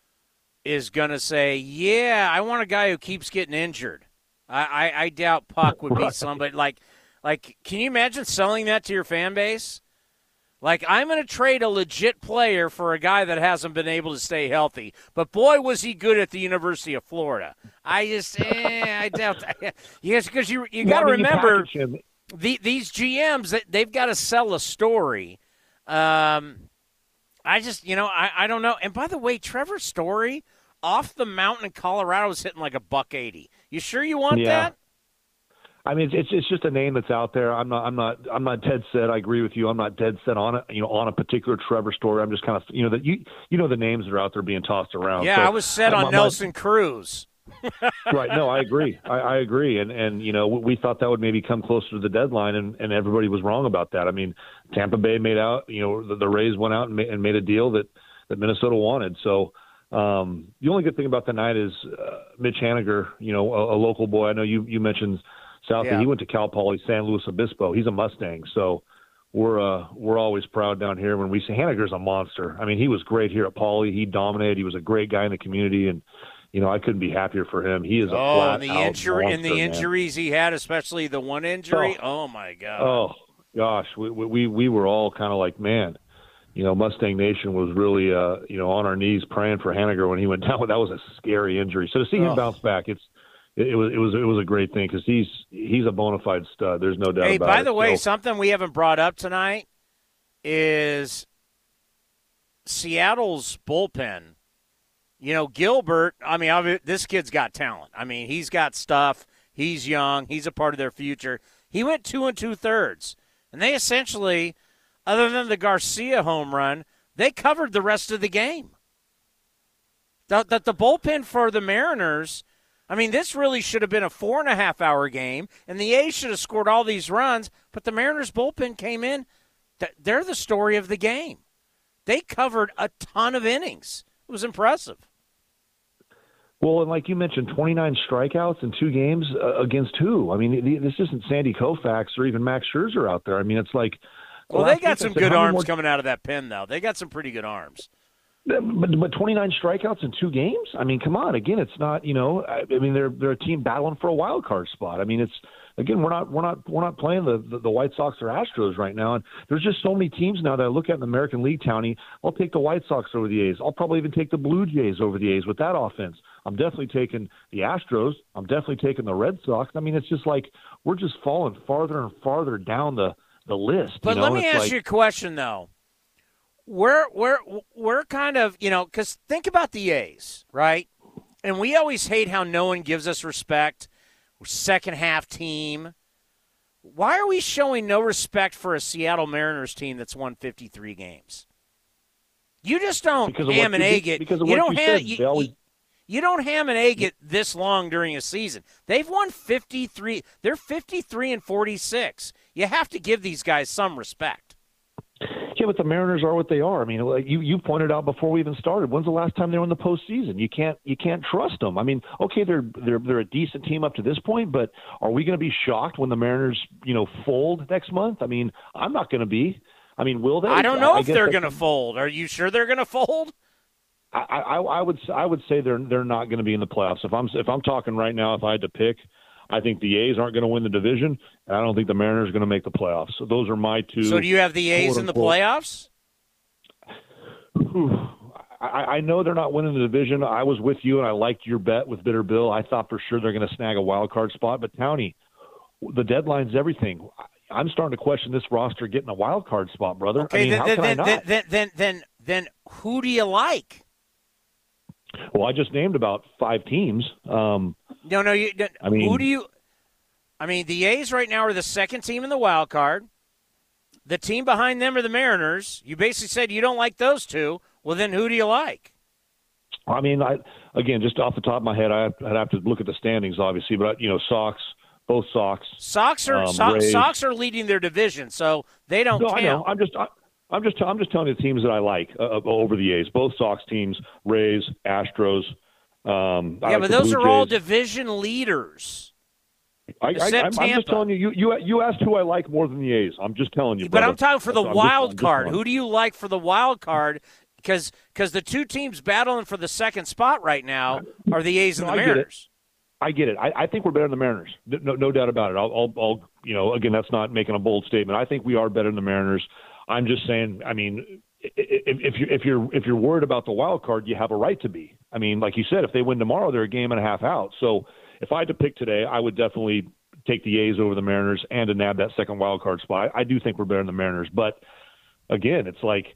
is going to say, yeah, I want a guy who keeps getting injured. I, I, I doubt Puck would be Right. somebody like, like, can you imagine selling that to your fan base? Like, I'm going to trade a legit player for a guy that hasn't been able to stay healthy. But, boy, was he good at the University of Florida. I just, eh, I doubt that. Yes, because you, you got to Well, I mean, you remember, package him. the, these G Ms, they've got to sell a story. Um, I just, you know, I, I don't know. And by the way, Trevor Story off the mountain in Colorado is hitting like a buck eighty. You sure you want Yeah. that? I mean, it's it's just a name that's out there. I'm not I'm not I'm not dead set. I agree with you. I'm not dead set on it. You know, on a particular Trevor Story. I'm just kind of you know that you you know the names that are out there being tossed around. Yeah, So, I was set uh, on my- Nelson Cruz. Right. No, I agree. I, I agree. And, and, you know, we thought that would maybe come closer to the deadline, and, and everybody was wrong about that. I mean, Tampa Bay made out, you know, the, the Rays went out and made, and made a deal that, that Minnesota wanted. So um, the only good thing about the night is uh, Mitch Haniger, you know, a, a local boy. I know you, you mentioned Southie. Yeah. He went to Cal Poly San Luis Obispo. He's a Mustang. So we're uh, we're always proud down here when we say Haniger's a monster. I mean, he was great here at Poly. He dominated. He was a great guy in the community, and you know, I couldn't be happier for him. He is a Oh, flat and the out injury and monster, the man. injuries he had, especially the one injury. Oh, my God. Oh gosh, we we we were all kind of like, man, you know, Mustang Nation was really uh you know on our knees praying for Haniger when he went down. That was a scary injury. So to see him Oh. bounce back, it's it, it was it was it was a great thing because he's he's a bona fide stud. There's no doubt Hey, about by it. the way, So- something we haven't brought up tonight is Seattle's bullpen. You know, Gilbert, I mean, obvi- this kid's got talent. I mean, he's got stuff. He's young. He's a part of their future. He went two and two-thirds. And they essentially, other than the Garcia home run, they covered the rest of the game. The, the, the bullpen for the Mariners, I mean, this really should have been a four and a half hour game, and the A's should have scored all these runs, but the Mariners bullpen came in. They're the story of the game. They covered a ton of innings. It was impressive. Well, and like you mentioned, twenty-nine strikeouts in two games uh, against who? I mean, this isn't Sandy Koufax or even Max Scherzer out there. I mean, it's like – Well, they got some good arms more... coming out of that pen, though. They got some pretty good arms. But, but twenty-nine strikeouts in two games? I mean, come on. Again, it's not, you know, I, I mean, they're they're a team battling for a wild card spot. I mean, it's again, we're not we're not we're not playing the, the, the White Sox or Astros right now. And there's just so many teams now that I look at in the American League, Townie. I'll take the White Sox over the A's. I'll probably even take the Blue Jays over the A's with that offense. I'm definitely taking the Astros. I'm definitely taking the Red Sox. I mean, it's just like we're just falling farther and farther down the, the list. But you know? let me it's ask like, you a question, though. We're we're we're kind of, you know, because think about the A's, right? And we always hate how no one gives us respect. We're second half team. Why are we showing no respect for a Seattle Mariners team that's won fifty-three games? You just don't ham and egg it. Because of you what don't you ham, said. you, They always... you don't ham and egg it this long during a season. They've won fifty-three. They're fifty-three and forty-six. You have to give these guys some respect. Yeah, but the Mariners are what they are. I mean, like you you pointed out before we even started. When's the last time they were in the postseason? You can't you can't trust them. I mean, okay, they're they're they're a decent team up to this point, but are we going to be shocked when the Mariners, you know, fold next month? I mean, I'm not going to be. I mean, will they? I don't know I, if I they're going to fold. Are you sure they're going to fold? I, I I would I would say they're they're not going to be in the playoffs. If I'm if I'm talking right now, if I had to pick, I think the A's aren't going to win the division, and I don't think the Mariners are going to make the playoffs. So those are my two. So do you have the A's in the playoffs? I, I know they're not winning the division. I was with you, and I liked your bet with Bitter Bill. I thought for sure they're going to snag a wild card spot. But, Townie, the deadline's everything. I'm starting to question this roster getting a wild card spot, brother. Okay, I mean, then, how then, can then, I not? then, then, then, then, then who do you like? Well, I just named about five teams. Um, no, no. You, I mean, who do you – I mean, the A's right now are the second team in the wild card. The team behind them are the Mariners. You basically said you don't like those two. Well, then who do you like? I mean, I again, just off the top of my head, I'd have to look at the standings, obviously. But, you know, Sox, both Sox. Sox are um, so, Sox are leading their division, so they don't no, count. I know. I'm just I, I'm just I'm just telling you the teams that I like uh, over the A's. Both Sox teams, Rays, Astros. Um, yeah, like but the those Blue are Jays. all division leaders. I, I, I'm, I'm just telling you, you, you, you asked who I like more than the A's. I'm just telling you. But brother. I'm talking for the I'm wild just, card. Just who do you like for the wild card? Because because the two teams battling for the second spot right now are the A's and no, the Mariners. I get it. I, I think we're better than the Mariners. No, no doubt about it. I'll, I'll, I'll, you know, again, that's not making a bold statement. I think we are better than the Mariners. I'm just saying. I mean, if, if you if you're if you're worried about the wild card, you have a right to be. I mean, like you said, if they win tomorrow, they're a game and a half out. So if I had to pick today, I would definitely take the A's over the Mariners and to nab that second wild card spot. I do think we're better than the Mariners, but again, it's like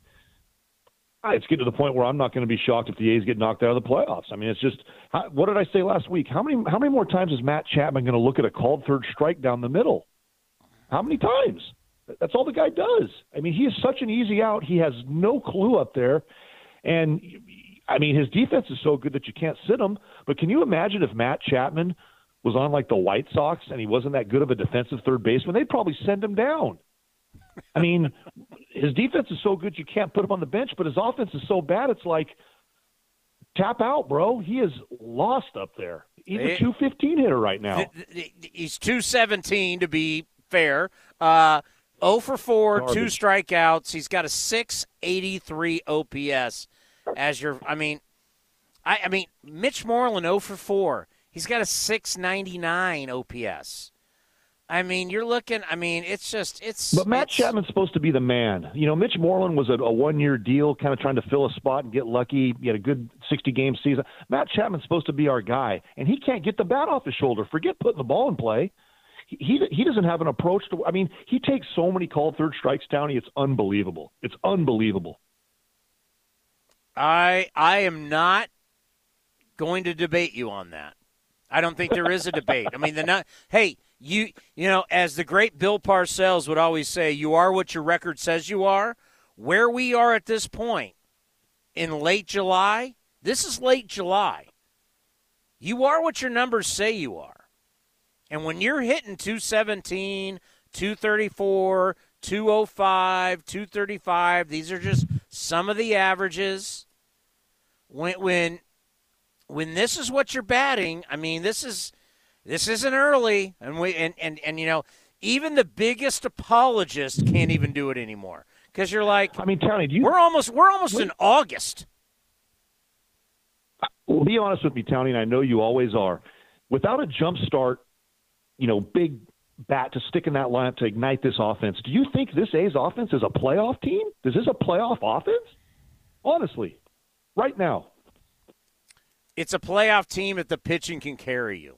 it's getting to the point where I'm not going to be shocked if the A's get knocked out of the playoffs. I mean, it's just how, what did I say last week? How many how many more times is Matt Chapman going to look at a called third strike down the middle? How many times? That's all the guy does. I mean, he is such an easy out. He has no clue up there, and I mean, his defense is so good that you can't sit him. But can you imagine if Matt Chapman was on like the White Sox and he wasn't that good of a defensive third baseman, they'd probably send him down. I mean, his defense is so good you can't put him on the bench, but his offense is so bad it's like tap out, bro. He is lost up there. He's a two fifteen hitter right now. He's two seventeen to be fair. Uh, oh for four, Garbage. two strikeouts. He's got a six eighty-three O P S as your. I mean, I, I mean Mitch Moreland oh for four. He's got a six ninety-nine O P S. I mean, you're looking. I mean, it's just it's. But Matt it's, Chapman's supposed to be the man. You know, Mitch Moreland was a, a one-year deal, kind of trying to fill a spot and get lucky. He had a good sixty-game season. Matt Chapman's supposed to be our guy, and he can't get the bat off his shoulder. Forget putting the ball in play. He he, he doesn't have an approach to. I mean, he takes so many called third strikes down. It's unbelievable. It's unbelievable. I I am not going to debate you on that. I don't think there is a debate. I mean, the not. Hey, you you know, as the great Bill Parcells would always say, you are what your record says you are. Where we are at this point in late July, this is late July. You are what your numbers say you are. And when you're hitting two seventeen, two thirty-four, two oh five, two thirty-five, these are just some of the averages. When when when this is what you're batting, I mean, this is this isn't early, and we and and, and you know, even the biggest apologist can't even do it anymore. Because you're like, I mean, Tony, do you, we're almost we're almost wait, in August. Well, be honest with me, Tony, and I know you always are. Without a jump start, you know, big bat to stick in that lineup to ignite this offense, do you think this A's offense is a playoff team? Is this a playoff offense? Honestly, right now. It's a playoff team if the pitching can carry you.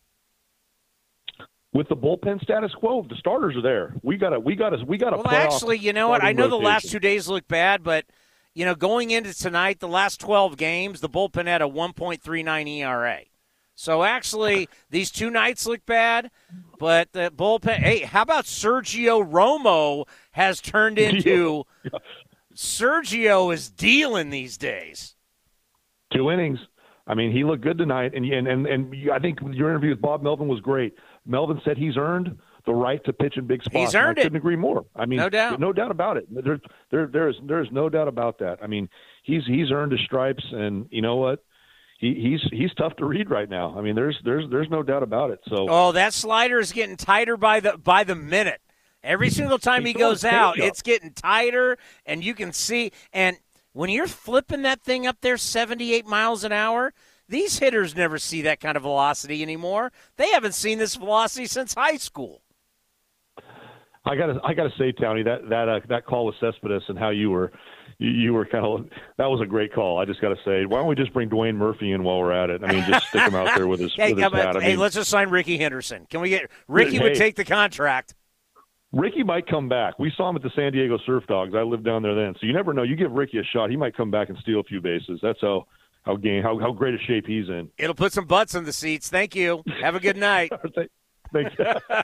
With the bullpen status quo, the starters are there. We got to, we got to, we got to. Well, actually, you know what? I know rotation. The last two days look bad, but you know, going into tonight, the last twelve games, the bullpen had a one point three nine E R A. So actually, these two nights look bad, but the bullpen. Hey, how about Sergio Romo has turned into? Sergio is dealing these days. Two innings. I mean, he looked good tonight, and and and, and I think your interview with Bob Melvin was great. Melvin said he's earned the right to pitch in big spots. He's earned I couldn't it. agree more. I mean, no doubt, no doubt about it. There, there, there's, there's no doubt about that. I mean, he's he's earned his stripes, and you know what? He, he's he's tough to read right now. I mean, there's there's there's no doubt about it. So, oh, that slider is getting tighter by the by the minute. Every single time he goes out, it's getting tighter, and you can see. And when you're flipping that thing up there, seventy-eight miles an hour. These hitters never see that kind of velocity anymore. They haven't seen this velocity since high school. I gotta, I gotta say, Townie, that that uh, that call with Cespedes and how you were, you, you were kind of that was a great call. I just gotta say, why don't we just bring Dwayne Murphy in while we're at it? I mean, just stick him out there with his, hey, with his bat. I hey, mean, let's just sign Ricky Henderson. Can we get Ricky? Hey, would take the contract. Ricky might come back. We saw him at the San Diego Surf Dogs. I lived down there then, so you never know. You give Ricky a shot, he might come back and steal a few bases. That's how. How game? How how great a shape he's in. It'll put some butts in the seats. Thank you. Have a good night. Thanks.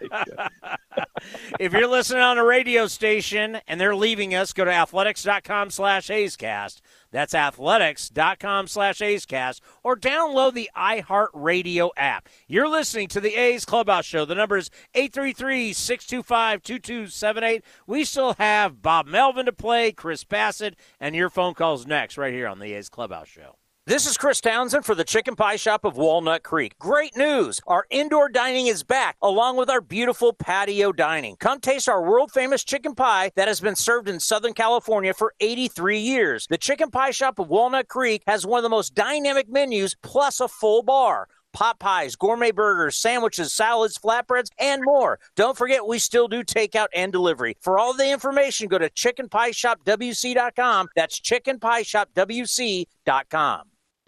If you're listening on a radio station and they're leaving us, go to athletics.com slash A's Cast. That's athletics.com slash A's Cast. Or download the iHeartRadio app. You're listening to the A's Clubhouse Show. The number is eight three three, six two five, two two seven eight. We still have Bob Melvin to play, Chris Bassett, and your phone calls next right here on the A's Clubhouse Show. This is Chris Townsend for the Chicken Pie Shop of Walnut Creek. Great news! Our indoor dining is back, along with our beautiful patio dining. Come taste our world-famous chicken pie that has been served in Southern California for eighty-three years. The Chicken Pie Shop of Walnut Creek has one of the most dynamic menus, plus a full bar. Pot pies, gourmet burgers, sandwiches, salads, flatbreads, and more. Don't forget, we still do takeout and delivery. For all the information, go to chicken pie shop w c dot com. That's chicken pie shop w c dot com.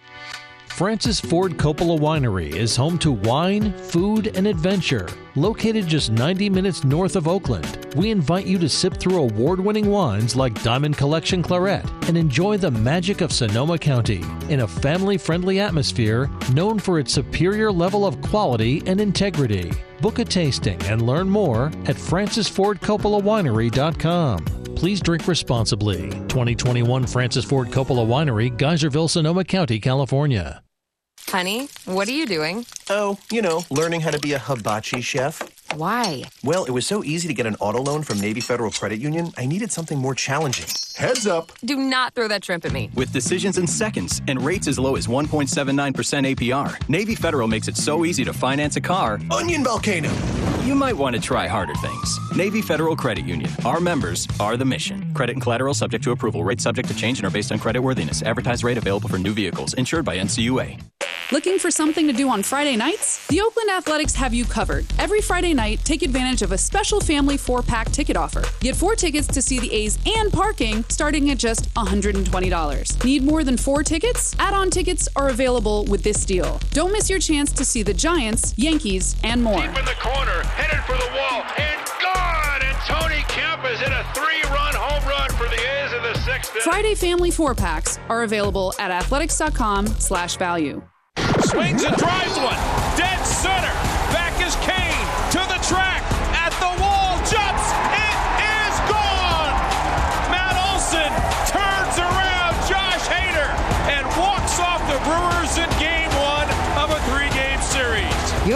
Francis Ford Coppola Winery is home to wine, food, and adventure. Located just ninety minutes north of Oakland, we invite you to sip through award-winning wines like Diamond Collection Claret and enjoy the magic of Sonoma County in a family-friendly atmosphere known for its superior level of quality and integrity. Book a tasting and learn more at francis ford coppola winery dot com. Please drink responsibly. twenty twenty-one Francis Ford Coppola Winery, Geyserville, Sonoma County, California. Honey, what are you doing? Oh, you know, learning how to be a hibachi chef. Why? Well, it was so easy to get an auto loan from Navy Federal Credit Union, I needed something more challenging. Heads up. Do not throw that shrimp at me. With decisions in seconds and rates as low as one point seven nine percent A P R, Navy Federal makes it so easy to finance a car. Onion volcano. You might want to try harder things. Navy Federal Credit Union. Our members are the mission. Credit and collateral subject to approval. Rates subject to change and are based on creditworthiness. Advertised rate available for new vehicles. Insured by N C U A. Looking for something to do on Friday nights? The Oakland Athletics have you covered. Every Friday night, take advantage of a special family four-pack ticket offer. Get four tickets to see the A's and parking starting at just one hundred twenty dollars. Need more than four tickets? Add-on tickets are available with this deal. Don't miss your chance to see the Giants, Yankees, and more. Deep in the corner, headed for the wall, and gone! And Tony Kemp has hit a three-run home run for the A's in the sixth. Friday family four-packs are available at athletics.com slash value. Swings and drives one. Dead center. Back is Kane to the track. At the wall. Jumps. It is gone. Matt Olson turns around Josh Hader and walks off the Brewers in game one of a three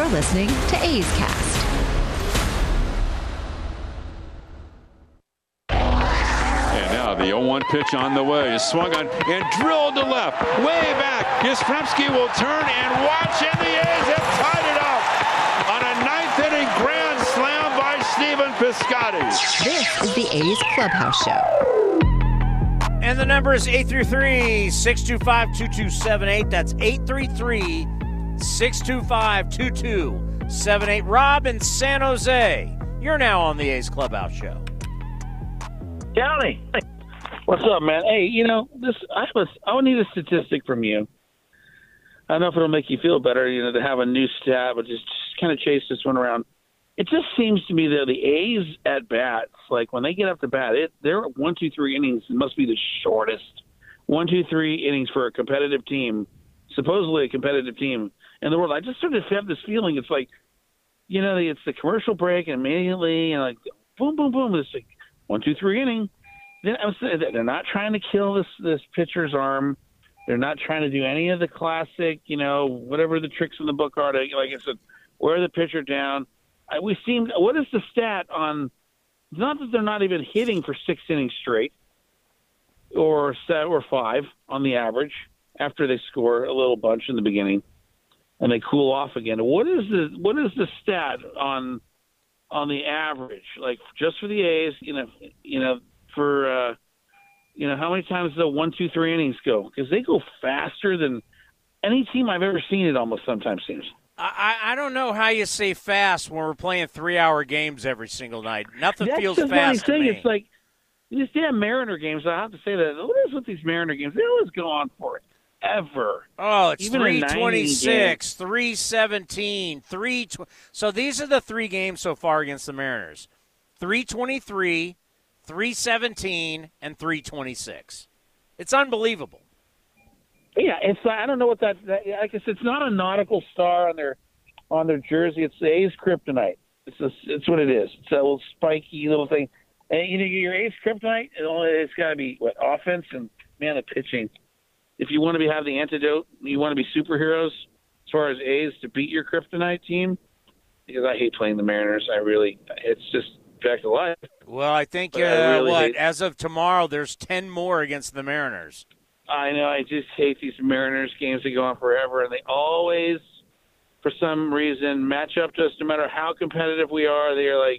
You're listening to A's Cast. And now the oh one pitch on the way is swung on and drilled to left, way back. Yastrzemski will turn and watch, and the A's have tied it up on a ninth inning grand slam by Stephen Piscotty. This is the A's Clubhouse Show. And the number is eight three three, six two five, two two seven eight. That's eight three three, six two five, two two seven eight. Rob in San Jose, you're now on the A's Clubhouse Show. Johnny, what's up, man? Hey, you know, this I was I would need a statistic from you. I don't know if it'll make you feel better, you know, to have a new stat, but just, just kind of chase this one around. It just seems to me that the A's at bats, like when they get up to bat, it they're one, two, three innings. It must be the shortest one, two, three innings for a competitive team, supposedly a competitive team in the world. I just sort of have this feeling. It's like, you know, it's the commercial break and immediately and like boom, boom, boom. It's like one, two, three inning. Then I was saying that they're not trying to kill this this pitcher's arm. They're not trying to do any of the classic, you know, whatever the tricks in the book are. To, like I said, wear the pitcher down. I, we seem. What is the stat on? Not that they're not even hitting for six innings straight, or set or five on the average after they score a little bunch in the beginning, and they cool off again. What is the what is the stat on on the average? Like just for the A's, you know, you know, for uh, you know, how many times the one, two, three innings go? Because they go faster than any team I've ever seen. It almost sometimes seems. I, I don't know how you say fast when we're playing three-hour games every single night. Nothing That's feels the fast to funny me. thing. It's like these damn Mariner games. I have to say that. What is with these Mariner games? They always go on forever. Oh, it's Even a three ninety twenty-six, three seventeen, three twenty. So these are the three games so far against the Mariners. three twenty-three, three seventeen, and three twenty-six. It's unbelievable. Yeah, it's I don't know what that, that I guess it's not a nautical star on their on their jersey. It's the A's kryptonite. It's a, it's what it is. It's a little spiky little thing. And you know your A's kryptonite, it only, it's got to be what offense and man the pitching. If you want to be have the antidote, you want to be superheroes as far as A's to beat your kryptonite team. Because I hate playing the Mariners. I really, it's just back to life. Well, I think uh, I really what hate- as of tomorrow, there's ten more against the Mariners. I know. I just hate these Mariners games that go on forever, and they always, for some reason, match up to us. No matter how competitive we are, they're like,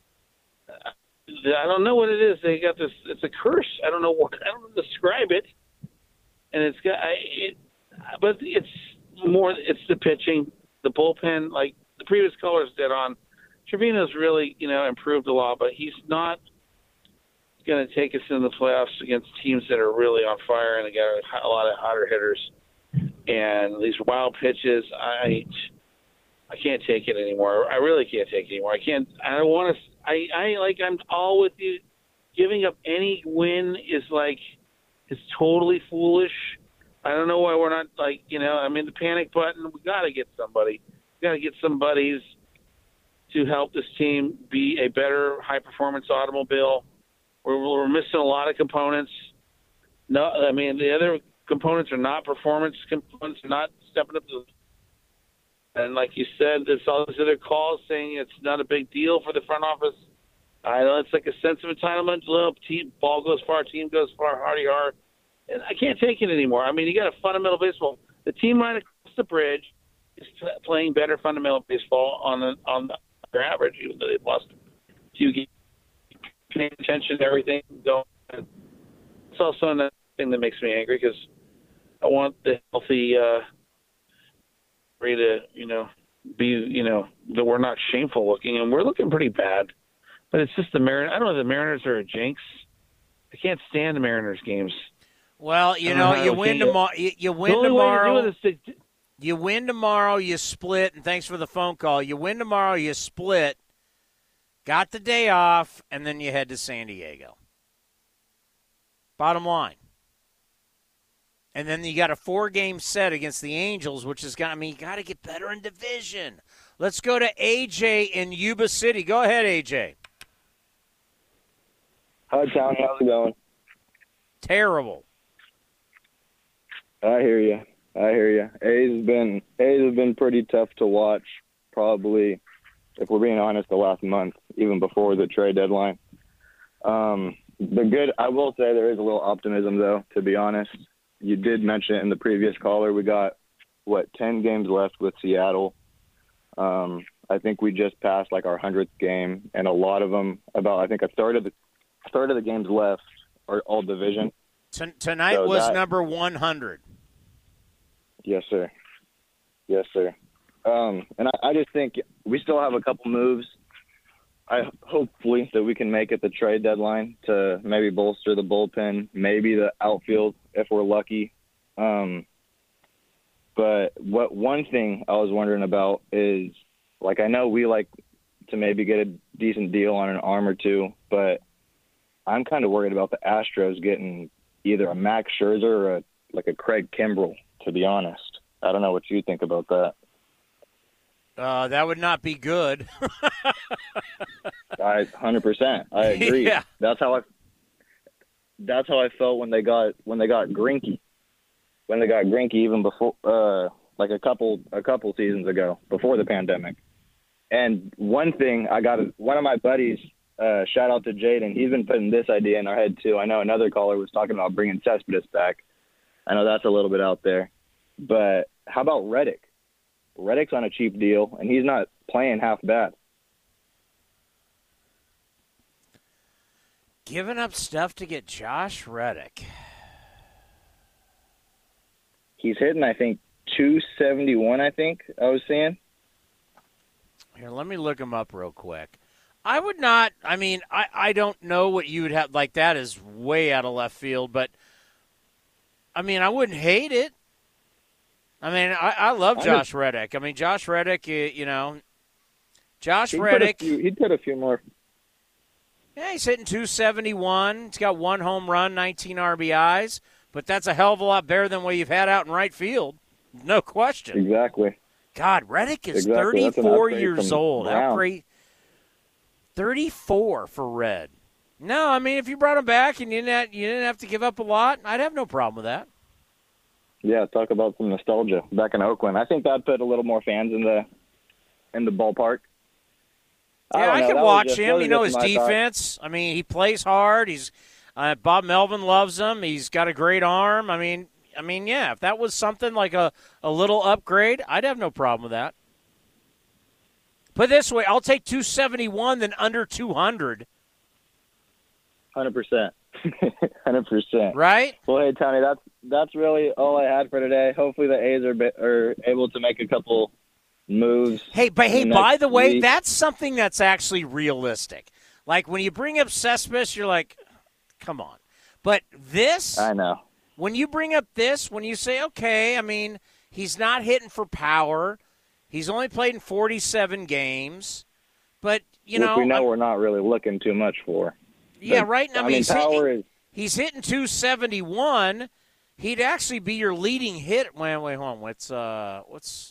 I don't know what it is. They got this. It's a curse. I don't know what. I don't know how to describe it. And it's got. I, it, but it's more. It's the pitching, the bullpen. Like the previous callers did on, Trevino's really, you know, improved a lot, but he's not going to take us into the playoffs against teams that are really on fire and they got a lot of hotter hitters and these wild pitches. I I can't take it anymore. I really can't take it anymore. I can't. I don't want to. I I like. I'm all with you. Giving up any win is like is totally foolish. I don't know why we're not like you know. I mean, the panic button. We got to get somebody. We got to get some buddies to help this team be a better high performance automobile. We're, we're missing a lot of components. No, I mean the other components are not performance components, not stepping up to. And like you said, there's all these other calls saying it's not a big deal for the front office. I know it's like a sense of entitlement. Little team, ball goes far, team goes far, hardy hard. And I can't take it anymore. I mean, you got a fundamental baseball. The team right across the bridge is playing better fundamental baseball on the, on their average, even though they've lost a few games. Paying attention to everything going. It's also another thing that makes me angry because I want the healthy, uh, ready to, you know, be, you know, that we're not shameful looking, and we're looking pretty bad. But it's just the Mariners. I don't know if the Mariners are a jinx. I can't stand the Mariners games. Well, you know, you win tomorrow. You, you win the only tomorrow. Way to do it is to, you win tomorrow. You split. And thanks for the phone call. You win tomorrow. You split. Got the day off, and then you head to San Diego. Bottom line. And then you got a four-game set against the Angels, which has got, I mean, you got to get better in division. Let's go to A J in Yuba City. Go ahead, A J. Hi, Tom. How's it going? Terrible. I hear you. I hear you. A's been A's have been pretty tough to watch. probably, if we're being honest, the last month, even before the trade deadline. Um, the good, I will say there is a little optimism, though, to be honest. You did mention it in the previous caller. We got, what, ten games left with Seattle. Um, I think we just passed, like, our hundredth game, and a lot of them, about, I think a third of the, third of the games left are all division. T- tonight so was that, number one hundred. Yes, sir. Yes, sir. Um, and I, I just think we still have a couple moves. I hopefully that we can make it the trade deadline to maybe bolster the bullpen, maybe the outfield if we're lucky. Um, but what one thing I was wondering about is, like, I know we like to maybe get a decent deal on an arm or two, but I'm kind of worried about the Astros getting either a Max Scherzer or a, like a Craig Kimbrell, to be honest. I don't know what you think about that. Uh, that would not be good. I one hundred percent. I agree. Yeah. That's how I. That's how I felt when they got when they got Greinke. When they got Greinke, even before, uh, like a couple a couple seasons ago, before the pandemic. And one thing I got, one of my buddies, uh, shout out to Jaden. He's been putting this idea in our head too. I know another caller was talking about bringing Cespedes back. I know that's a little bit out there, but how about Reddick? Reddick's on a cheap deal, and he's not playing half bad. Giving up stuff to get Josh Reddick. He's hitting, I think, two seventy-one, I think I was seeing. Here, let me look him up real quick. I would not, I mean, I, I don't know what you would have, like that is way out of left field, but, I mean, I wouldn't hate it. I mean, I, I love Josh Reddick. I mean, Josh Reddick, you, you know, Josh he'd Reddick. Put few, he'd put a few more. Yeah, he's hitting two seventy-one. He's got one home run, nineteen R B Is, but that's a hell of a lot better than what you've had out in right field. No question. Exactly. God, Reddick is exactly. thirty-four years old. Brown. How great. thirty-four for Red. No, I mean, if you brought him back and you didn't have, you didn't have to give up a lot, I'd have no problem with that. Yeah, talk about some nostalgia back in Oakland. I think that put a little more fans in the in the ballpark. Yeah, I, I know, can that watch just, him. You know his defense. Thought. I mean, he plays hard. He's uh, Bob Melvin loves him. He's got a great arm. I mean, I mean, yeah. If that was something like a, a little upgrade, I'd have no problem with that. Put it this way, I'll take two seventy-one than under two hundred. one hundred percent. one hundred percent. Right? Well, hey, Tony, that's that's really all I had for today. Hopefully the A's are are able to make a couple moves. Hey, but hey, by the way, week. that's something that's actually realistic. Like when you bring up Cespedes, you're like, come on. But this, I know. When you bring up this, when you say, okay, I mean, he's not hitting for power. He's only played in forty-seven games. But, you Which know. we know I'm, we're not really looking too much for. Yeah, but, right. I, I mean, mean, he's, power hitting, is. he's hitting two seventy-one. He'd actually be your leading hit. Wait, wait, hold on. What's, uh, what's.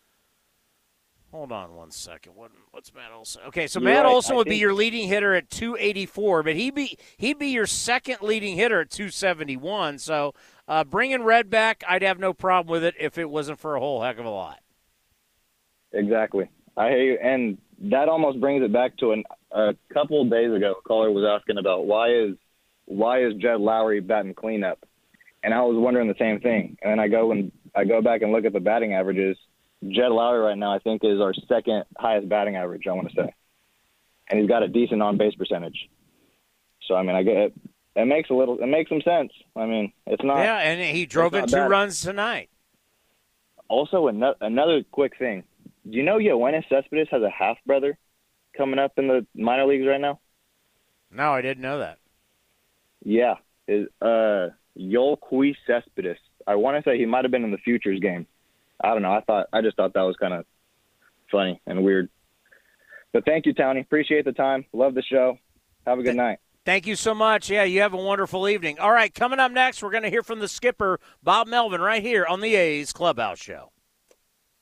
Hold on one second. What, what's Matt Olson? Okay, so You're Matt right. Olson I would be think- your leading hitter at two eighty-four, but he'd be he'd be your second leading hitter at two seventy-one. So uh, bringing Red back, I'd have no problem with it if it wasn't for a whole heck of a lot. Exactly. I hear you. And that almost brings it back to an, a couple of days ago. A caller was asking about why is why is Jed Lowry batting cleanup, and I was wondering the same thing. And then I go and I go back and look at the batting averages. Jed Lowry right now, I think, is our second highest batting average, I want to say. And he's got a decent on-base percentage. So, I mean, I get it. It makes a little – it makes some sense. I mean, it's not – Yeah, and he drove in two bad. runs tonight. Also, another, another quick thing. Do you know Yoenis Cespedes has a half-brother coming up in the minor leagues right now? No, I didn't know that. Yeah. Is uh, Yoelqui Cespedes. I want to say he might have been in the Futures game. I don't know. I thought I just thought that was kind of funny and weird. But thank you, Tony. Appreciate the time. Love the show. Have a good night. Thank you so much. Yeah, you have a wonderful evening. All right, coming up next, we're going to hear from the skipper, Bob Melvin, right here on the A's Clubhouse Show.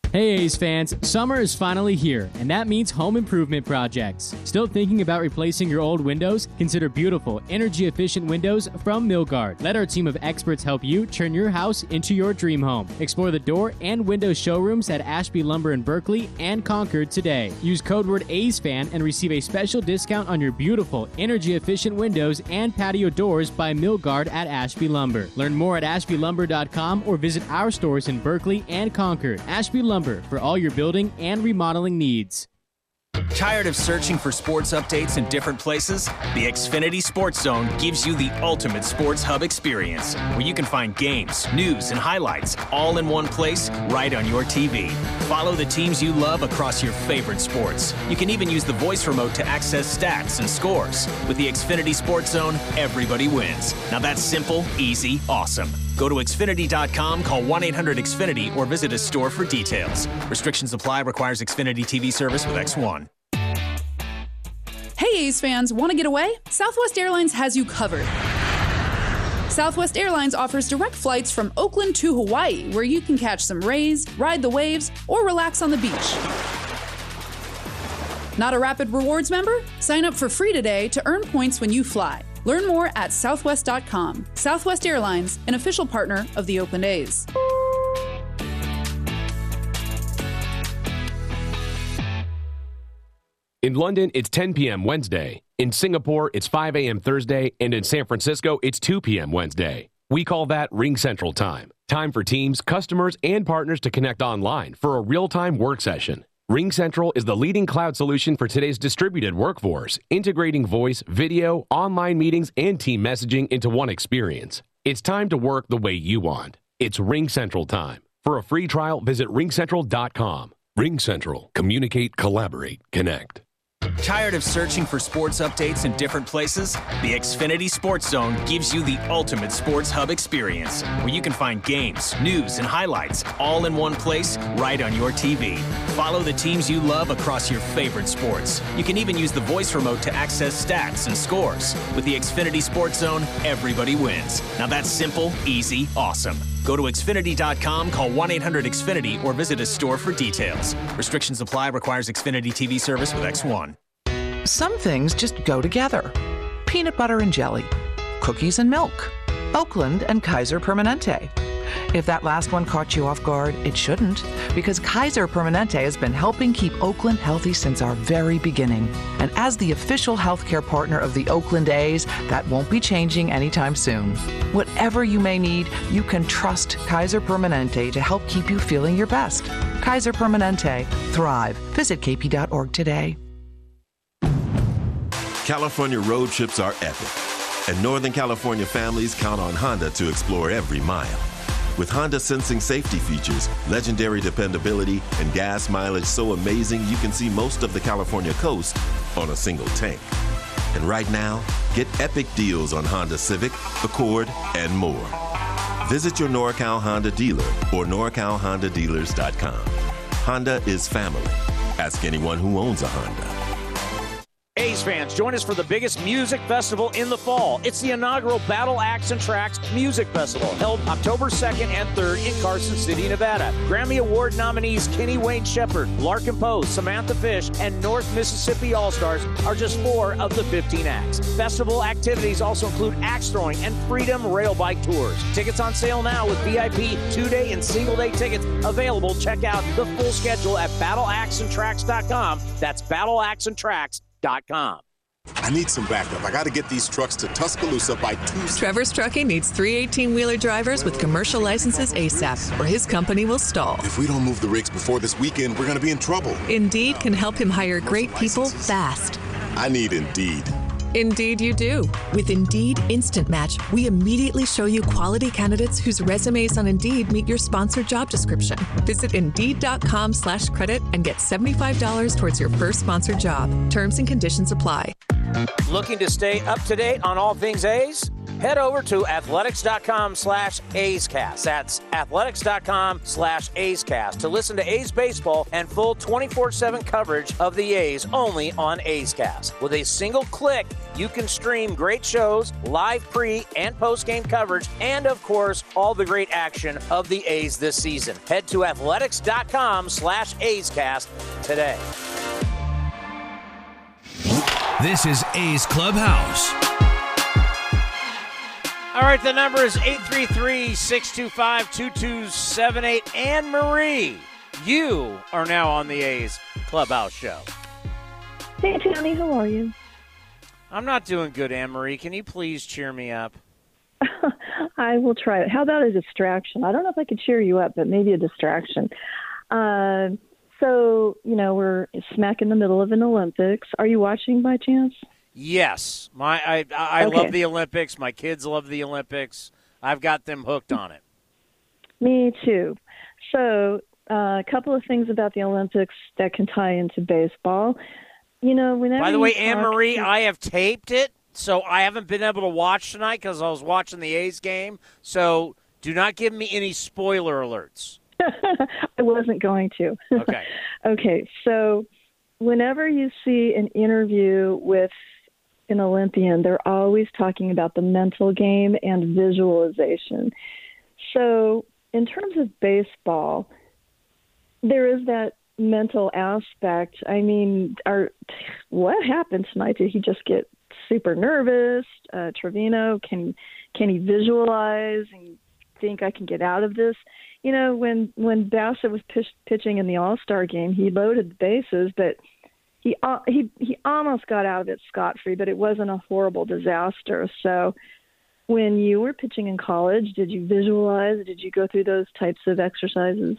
Hey A's fans, summer is finally here, and that means home improvement projects. Still thinking about replacing your old windows? Consider beautiful, energy-efficient windows from Milgard. Let our team of experts help you turn your house into your dream home. Explore the door and window showrooms at Ashby Lumber in Berkeley and Concord today. Use code word A's Fan and receive a special discount on your beautiful, energy-efficient windows and patio doors by Milgard at Ashby Lumber. Learn more at ashby lumber dot com or visit our stores in Berkeley and Concord. Ashby Lumber, for all your building and remodeling needs. Tired of searching for sports updates in different places? The Xfinity Sports Zone gives you the ultimate sports hub experience, where you can find games, news, and highlights all in one place right on your T V. Follow the teams you love across your favorite sports. You can even use the voice remote to access stats and scores. With the Xfinity Sports Zone, everybody wins. Now that's simple, easy, awesome. Go to Xfinity dot com, call one eight hundred X Finity, or visit a store for details. Restrictions apply. Requires Xfinity T V service with X one. Hey A's fans, want to get away? Southwest Airlines has you covered. Southwest Airlines offers direct flights from Oakland to Hawaii, where you can catch some rays, ride the waves, or relax on the beach. Not a Rapid Rewards member? Sign up for free today to earn points when you fly. Learn more at southwest dot com. Southwest Airlines, an official partner of the Oakland A's. In London, it's ten p.m. Wednesday. In Singapore, it's five a.m. Thursday. And in San Francisco, it's two p.m. Wednesday. We call that Ring Central Time. Time for teams, customers, and partners to connect online for a real-time work session. Ring Central is the leading cloud solution for today's distributed workforce, integrating voice, video, online meetings, and team messaging into one experience. It's time to work the way you want. It's Ring Central Time. For a free trial, visit ring central dot com. Ring Central. Communicate, collaborate, connect. Tired of searching for sports updates in different places? The Xfinity Sports Zone gives you the ultimate sports hub experience, where you can find games, news, and highlights all in one place right on your T V. Follow the teams you love across your favorite sports. You can even use the voice remote to access stats and scores. With the Xfinity Sports Zone, everybody wins. Now that's simple, easy, awesome. Go to Xfinity dot com, call one eight hundred X Finity, or visit a store for details. Restrictions apply. Requires Xfinity T V service with X one. Some things just go together. Peanut butter and jelly, cookies and milk, Oakland and Kaiser Permanente. If that last one caught you off guard, it shouldn't, because Kaiser Permanente has been helping keep Oakland healthy since our very beginning. And as the official healthcare partner of the Oakland A's, that won't be changing anytime soon. Whatever you may need, you can trust Kaiser Permanente to help keep you feeling your best. Kaiser Permanente. Thrive. Visit k p dot org today. California road trips are epic, and Northern California families count on Honda to explore every mile. With Honda sensing safety features, legendary dependability, and gas mileage so amazing you can see most of the California coast on a single tank. And right now, get epic deals on Honda Civic, Accord, and more. Visit your NorCal Honda dealer or nor cal honda dealers dot com. Honda is family. Ask anyone who owns a Honda. A's fans, join us for the biggest music festival in the fall. It's the inaugural Battle Axe and Tracks Music Festival, held October second and third in Carson City, Nevada. Grammy Award nominees Kenny Wayne Shepherd, Larkin Poe, Samantha Fish, and North Mississippi All-Stars are just four of the fifteen acts. Festival activities also include axe throwing and Freedom Rail Bike Tours. Tickets on sale now with V I P two-day and single-day tickets available. Check out the full schedule at battle axe and tracks dot com. That's battle axe and tracks dot com. I need some backup. I got to get these trucks to Tuscaloosa by Tuesday. Trevor's Trucking needs three eighteen-wheeler drivers with commercial licenses ASAP, or his company will stall. If we don't move the rigs before this weekend, we're going to be in trouble. Indeed can help him hire great people fast. I need Indeed. Indeed you do. With Indeed Instant Match, we immediately show you quality candidates whose resumes on Indeed meet your sponsored job description. Visit Indeed.com slash credit and get seventy-five dollars towards your first sponsored job. Terms and conditions apply. Looking to stay up to date on all things A's? head over to athletics.com slash A'sCast. That's athletics.com slash A'sCast to listen to A's baseball and full twenty-four seven coverage of the A's only on A's Cast. With a single click, you can stream great shows, live pre- and post-game coverage, and, of course, all the great action of the A's this season. Head to athletics.com slash A'sCast today. This is A's Clubhouse. All right, the number is eight three three, six two five, two two seven eight. Anne Marie, you are now on the A's Clubhouse show. Hey, Tony, how are you? I'm not doing good, Anne Marie. Can you please cheer me up? I will try it. How about a distraction? I don't know if I could cheer you up, but maybe a distraction. Uh, so, you know, we're smack in the middle of an Olympics. Are you watching by chance? Yes. my I, I Okay. love the Olympics. My kids love the Olympics. I've got them hooked on it. Me too. So, uh, a couple of things about the Olympics that can tie into baseball. You know, whenever By the you way, talk Anne Marie, to- I have taped it, so I haven't been able to watch tonight because I was watching the A's game. So do not give me any spoiler alerts. I wasn't going to. Okay. Okay, so whenever you see an interview with an Olympian, they're always talking about the mental game and visualization. So in terms of baseball, there is that mental aspect. I mean, our, what happened tonight? Did he just get super nervous? Uh, Trevino, can can he visualize and think I can get out of this? You know, when when Bassett was pitch, pitching in the All-Star game, he loaded the bases, but he uh, he he almost got out of it scot-free, but it wasn't a horrible disaster. So when you were pitching in college, did you visualize? Did you go through those types of exercises?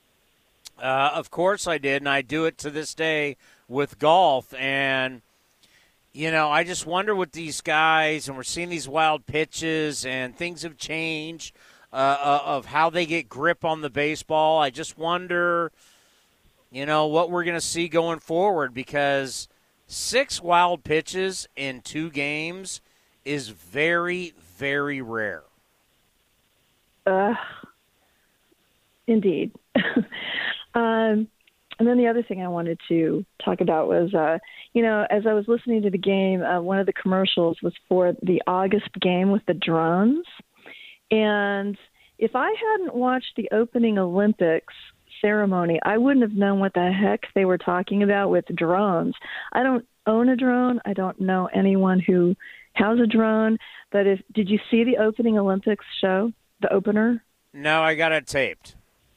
Uh, of course I did, and I do it to this day with golf. And, you know, I just wonder with these guys, and we're seeing these wild pitches, and things have changed uh, uh, of how they get grip on the baseball. I just wonder, you know, what we're going to see going forward, because six wild pitches in two games is very, very rare. Uh, indeed. um, and then the other thing I wanted to talk about was, uh, you know, as I was listening to the game, uh, one of the commercials was for the August game with the drones. And if I hadn't watched the opening Olympics ceremony, I wouldn't have known what the heck they were talking about with drones. I don't own a drone. I don't know anyone who has a drone. But if did you see the opening Olympics show, the opener? No, I got it taped.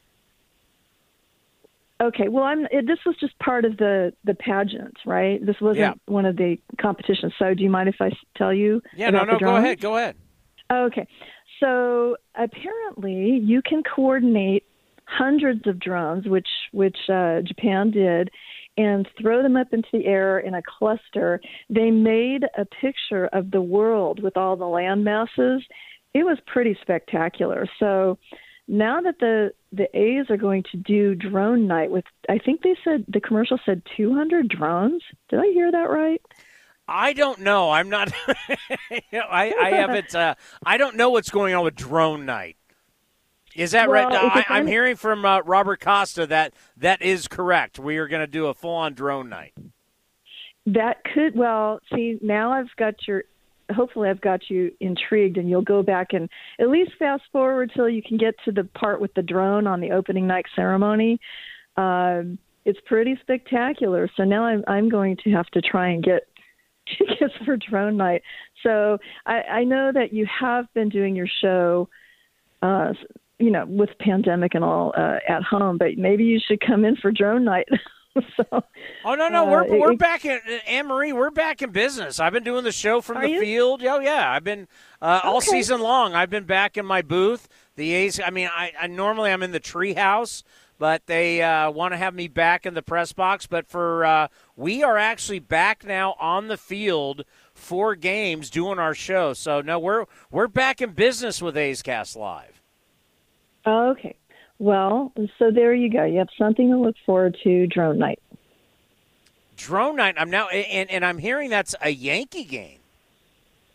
Okay, well, I'm. It, this was just part of the, the pageant, right? This wasn't Yeah. one of the competitions. So, do you mind if I s- tell you? Yeah, no, about no, the go drones? ahead, go ahead. Okay, so apparently you can coordinate hundreds of drones, which which uh, Japan did, and throw them up into the air in a cluster. They made a picture of the world with all the land masses. It was pretty spectacular. So now that the the A's are going to do drone night with, I think they said, the commercial said two hundred drones. Did I hear that right? I don't know. I'm not. you know, I, I haven't. Uh, I don't know what's going on with drone night. Is that Well, right? if I, it's I'm on- hearing from uh, Robert Costa that that is correct. We are going to do a full-on drone night. That could, well, see, now I've got your, hopefully I've got you intrigued, and you'll go back and at least fast forward till you can get to the part with the drone on the opening night ceremony. Um, it's pretty spectacular. So now I'm, I'm going to have to try and get tickets for drone night. So I, I know that you have been doing your show, uh, you know, with pandemic and all uh, at home, but maybe you should come in for drone night. so, Oh no, no, uh, we're it- we're it- back in Anne Marie. We're back in business. I've been doing the show from Are the you? field. Oh yeah, I've been uh, all Okay. season long. I've been back in my booth. The A's. I mean, I, I normally I'm in the treehouse, but they uh, want to have me back in the press box. But for uh, we are actually back now on the field for games doing our show. So no, we're we're back in business with A's Cast Live. Okay. Well, so there you go. You have something to look forward to, drone night. Drone night. I'm now and, and I'm hearing that's a Yankee game.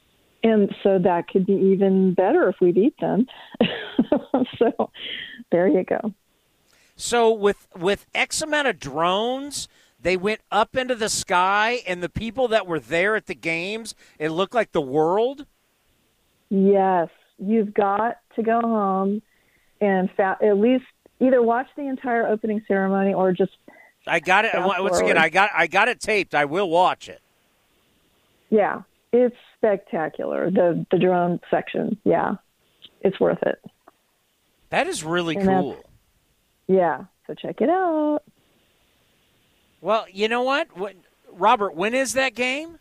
And so that could be even better if we beat them. So there you go. So with with X amount of drones, they went up into the sky, and the people that were there at the games, it looked like the world? Yes. You've got to go home and fa- at least either watch the entire opening ceremony or just I got it. fast Once again, forward. I got I got it taped. I will watch it. Yeah, it's spectacular. The the drone section. Yeah, it's worth it. That is really And cool. that's- Yeah, so check it out. Well, you know what? what? Robert, when is that game?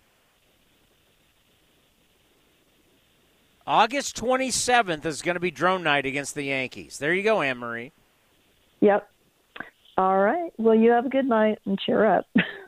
August twenty-seventh is going to be drone night against the Yankees. There you go, Anne-Marie. Yep. All right. Well, you have a good night and cheer up.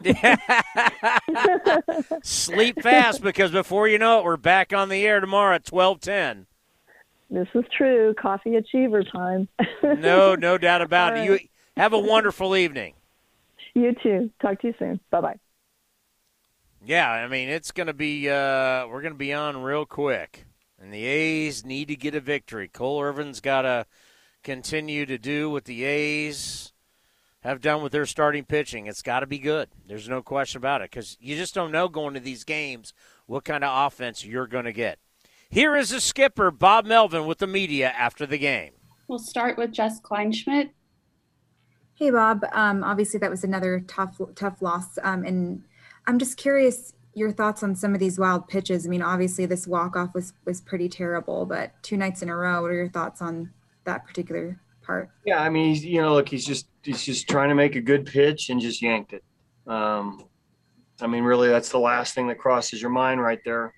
Sleep fast, because before you know it, we're back on the air tomorrow at twelve ten. This is true. Coffee achiever time. No, no doubt about All it. right. You have a wonderful evening. You too. Talk to you soon. Bye-bye. Yeah, I mean, it's going to be uh, – we're going to be on real quick. And the A's need to get a victory. Cole Irvin's got to continue to do what the A's have done with their starting pitching. It's got to be good. There's no question about it, because you just don't know going to these games what kind of offense you're going to get. Here is the skipper, Bob Melvin, with the media after the game. We'll start with Jess Kleinschmidt. Hey, Bob. Um, obviously, that was another tough, tough loss. Um, and I'm just curious your thoughts on some of these wild pitches. I mean, obviously, this walk-off was, was pretty terrible, but two nights in a row, what are your thoughts on that particular part? Yeah, I mean, he's, you know, look, he's just he's just trying to make a good pitch and just yanked it. Um, I mean, really, that's the last thing that crosses your mind right there.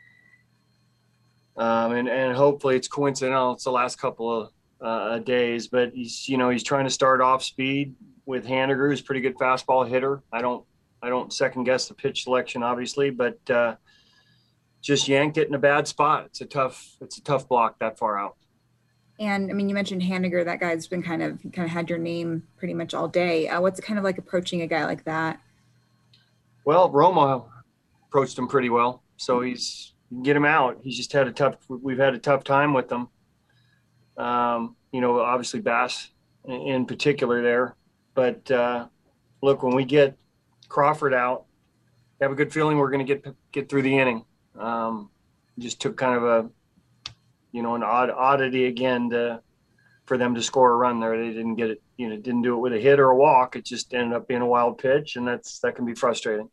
Um, and, and hopefully it's coincidental. It's the last couple of uh, days, but he's, you know, he's trying to start off speed with Haniger, who's a pretty good fastball hitter. I don't, I don't second guess the pitch selection, obviously, but uh, just yanked it in a bad spot. It's a tough, it's a tough block that far out. And I mean, you mentioned Haniger. That guy's been kind of kind of had your name pretty much all day. Uh, what's it kind of like approaching a guy like that? Well, Romo approached him pretty well, so he's you can get him out. He's just had a tough. We've had a tough time with him. Um, you know, obviously Bass in, in particular there, but uh, look, when we get Crawford out, I have a good feeling we're going to get get through the inning. Um, just took kind of a, you know, an odd oddity again to for them to score a run there. They didn't get it, you know, didn't do it with a hit or a walk. It just ended up being a wild pitch, and that's that can be frustrating.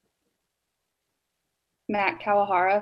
Matt Kawahara.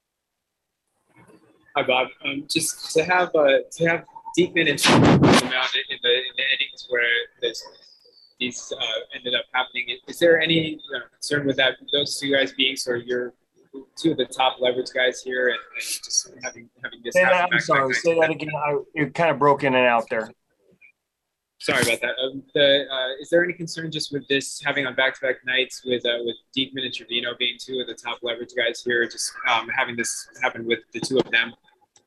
Hi, Bob. Um, just to have uh, to have Diekman and Schumann on the mound in the, in the innings where this these uh, ended up happening. Is there any uh, concern with that? Those two guys being sort of your two of the top leverage guys here, and, and just having having this. Say that, happen I'm sorry. Say that again. I, you kind of broke in and out there. Sorry about that. Um, the, uh, is there any concern just with this having on back-to-back nights with uh, with Diekman and Trevino being two of the top leverage guys here, just um, having this happen with the two of them?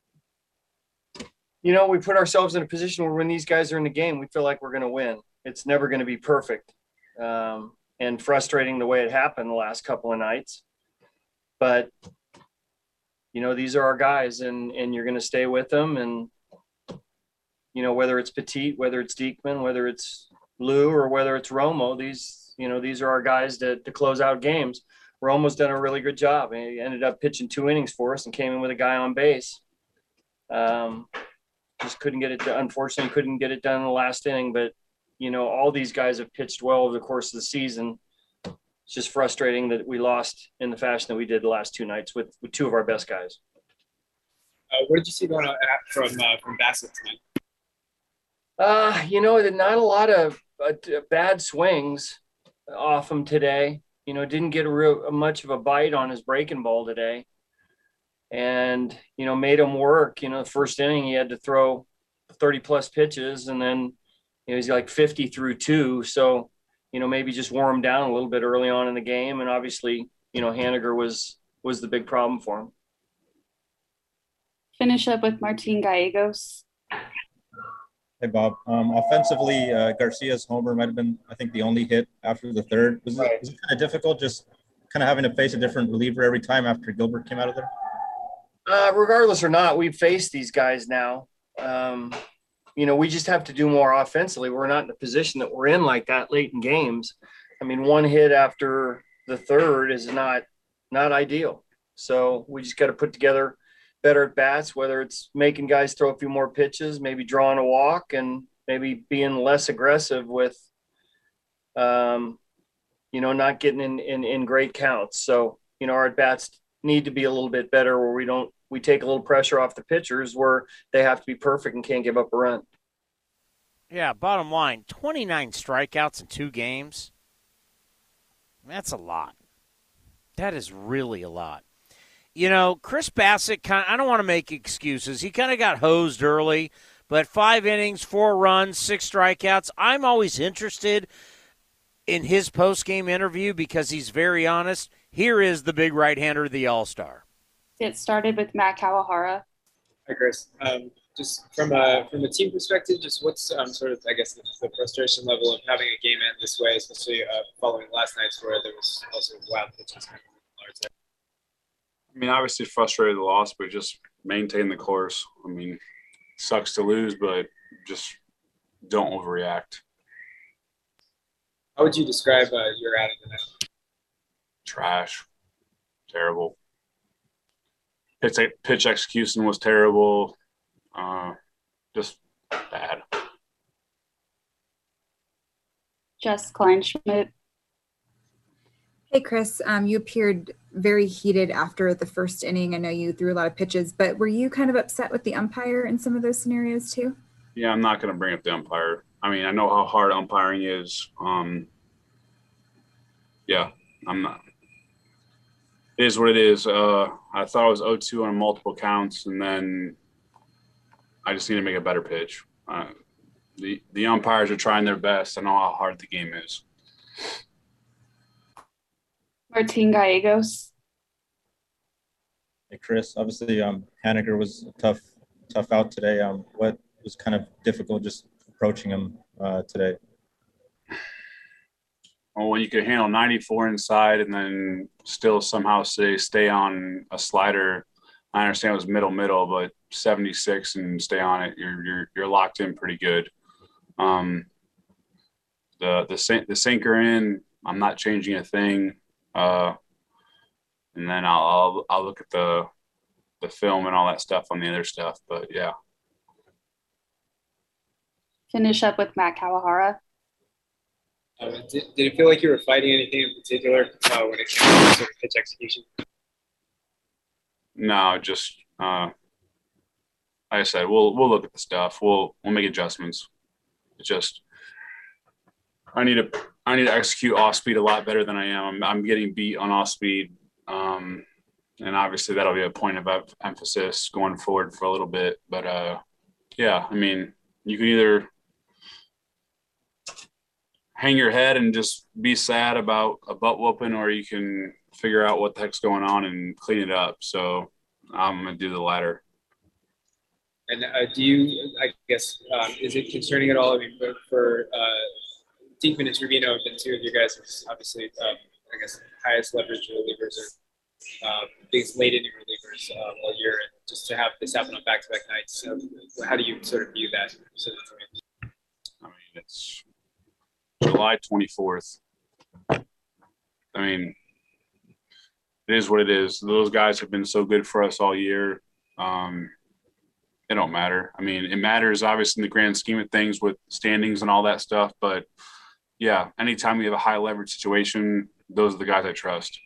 You know, we put ourselves in a position where when these guys are in the game, we feel like we're going to win. It's never going to be perfect, um, and frustrating the way it happened the last couple of nights. But, you know, these are our guys, and, and you're going to stay with them. And, you know, whether it's Petit, whether it's Diekman, whether it's Lou, or whether it's Romo, these, you know, these are our guys to, to close out games. Romo's done a really good job. He ended up pitching two innings for us and came in with a guy on base. Um, just couldn't get it done. Unfortunately, couldn't get it done in the last inning. But, you know, all these guys have pitched well over the course of the season. It's just frustrating that we lost in the fashion that we did the last two nights with, with two of our best guys. Uh, what did you see going on from uh, from Bassett tonight? Uh, you know, not a lot of uh, bad swings off him today. You know, didn't get a real much of a bite on his breaking ball today. And, you know, made him work. You know, the first inning he had to throw thirty plus pitches, and then, you know, he's like fifty through two. So, you know, maybe just wore him down a little bit early on in the game. And obviously, you know, Haniger was was the big problem for him. Finish up with Martin Gallegos. Hey, Bob. Um, offensively, uh, Garcia's homer might have been, I think, the only hit after the third. Was, right. it, was it kind of difficult just kind of having to face a different reliever every time after Gilbert came out of there? Uh, regardless or not, we've faced these guys now. Um, you know, we just have to do more offensively. We're not in a position that we're in like that late in games. I mean, one hit after the third is not not ideal. So we just got to put together better at bats, whether it's making guys throw a few more pitches, maybe drawing a walk, and maybe being less aggressive with, um, you know, not getting in, in, in great counts. So, you know, our at bats need to be a little bit better where we don't, we take a little pressure off the pitchers where they have to be perfect and can't give up a run. Yeah, bottom line, twenty-nine strikeouts in two games. That's a lot. That is really a lot. You know, Chris Bassitt, kind of, I don't want to make excuses. He kind of got hosed early, but five innings, four runs, six strikeouts. I'm always interested in his post-game interview because he's very honest. Here is the big right-hander, the All-Star. It started with Matt Kawahara. Hi, Chris. Um, just from a from a team perspective, just what's um, sort of, I guess, the, the frustration level of having a game end this way, especially uh, following last night's where there was also wild pitches. I mean, obviously frustrated the loss, but just maintain the course. I mean, it sucks to lose, but just don't overreact. How would you describe uh, your outing tonight? Trash. Terrible. Pitch, pitch execution was terrible. Uh, just bad. Jess Kleinschmidt. Hey, Chris, um, you appeared very heated after the first inning. I know you threw a lot of pitches, but were you kind of upset with the umpire in some of those scenarios too? Yeah, I'm not going to bring up the umpire. I mean, I know how hard umpiring is. Um, yeah, I'm not. It is what it is. Uh, I thought it was oh two on multiple counts, and then I just need to make a better pitch. Uh, the the umpires are trying their best. I know how hard the game is. Martin Gallegos. Hey, Chris. Obviously, um, Haniger was a tough, tough out today. Um, what was kind of difficult just approaching him uh, today? Well, when you could handle ninety-four inside and then still somehow stay stay on a slider, I understand it was middle middle, but seventy-six and stay on it, you're you're you're locked in pretty good. Um, the the the sinker in, I'm not changing a thing. Uh, and then I'll, I'll I'll look at the the film and all that stuff on the other stuff. But yeah. Finish up with Matt Kawahara. Um, did, did it feel like you were fighting anything in particular uh, when it came to sort of pitch execution? No, just uh, like I said, we'll we'll look at the stuff. We'll we'll make adjustments. It's just I need to I need to execute off speed a lot better than I am. I'm, I'm getting beat on off speed, um, and obviously that'll be a point of emphasis going forward for a little bit. But uh, yeah, I mean, you can either hang your head and just be sad about a butt whooping, or you can figure out what the heck's going on and clean it up. So I'm going to do the latter. And uh, do you, I guess, um, is it concerning at all? I mean, for, for uh, Diekman and Trevino have been two of your guys, obviously, um, I guess, highest leverage relievers or um, biggest late inning relievers um, all year. And just to have this happen on back-to-back nights, so how do you sort of view that? I mean, it's July twenty-fourth. I mean, it is what it is. Those guys have been so good for us all year. Um, it don't matter. I mean, it matters obviously in the grand scheme of things with standings and all that stuff. But yeah, anytime we have a high leverage situation, those are the guys I trust.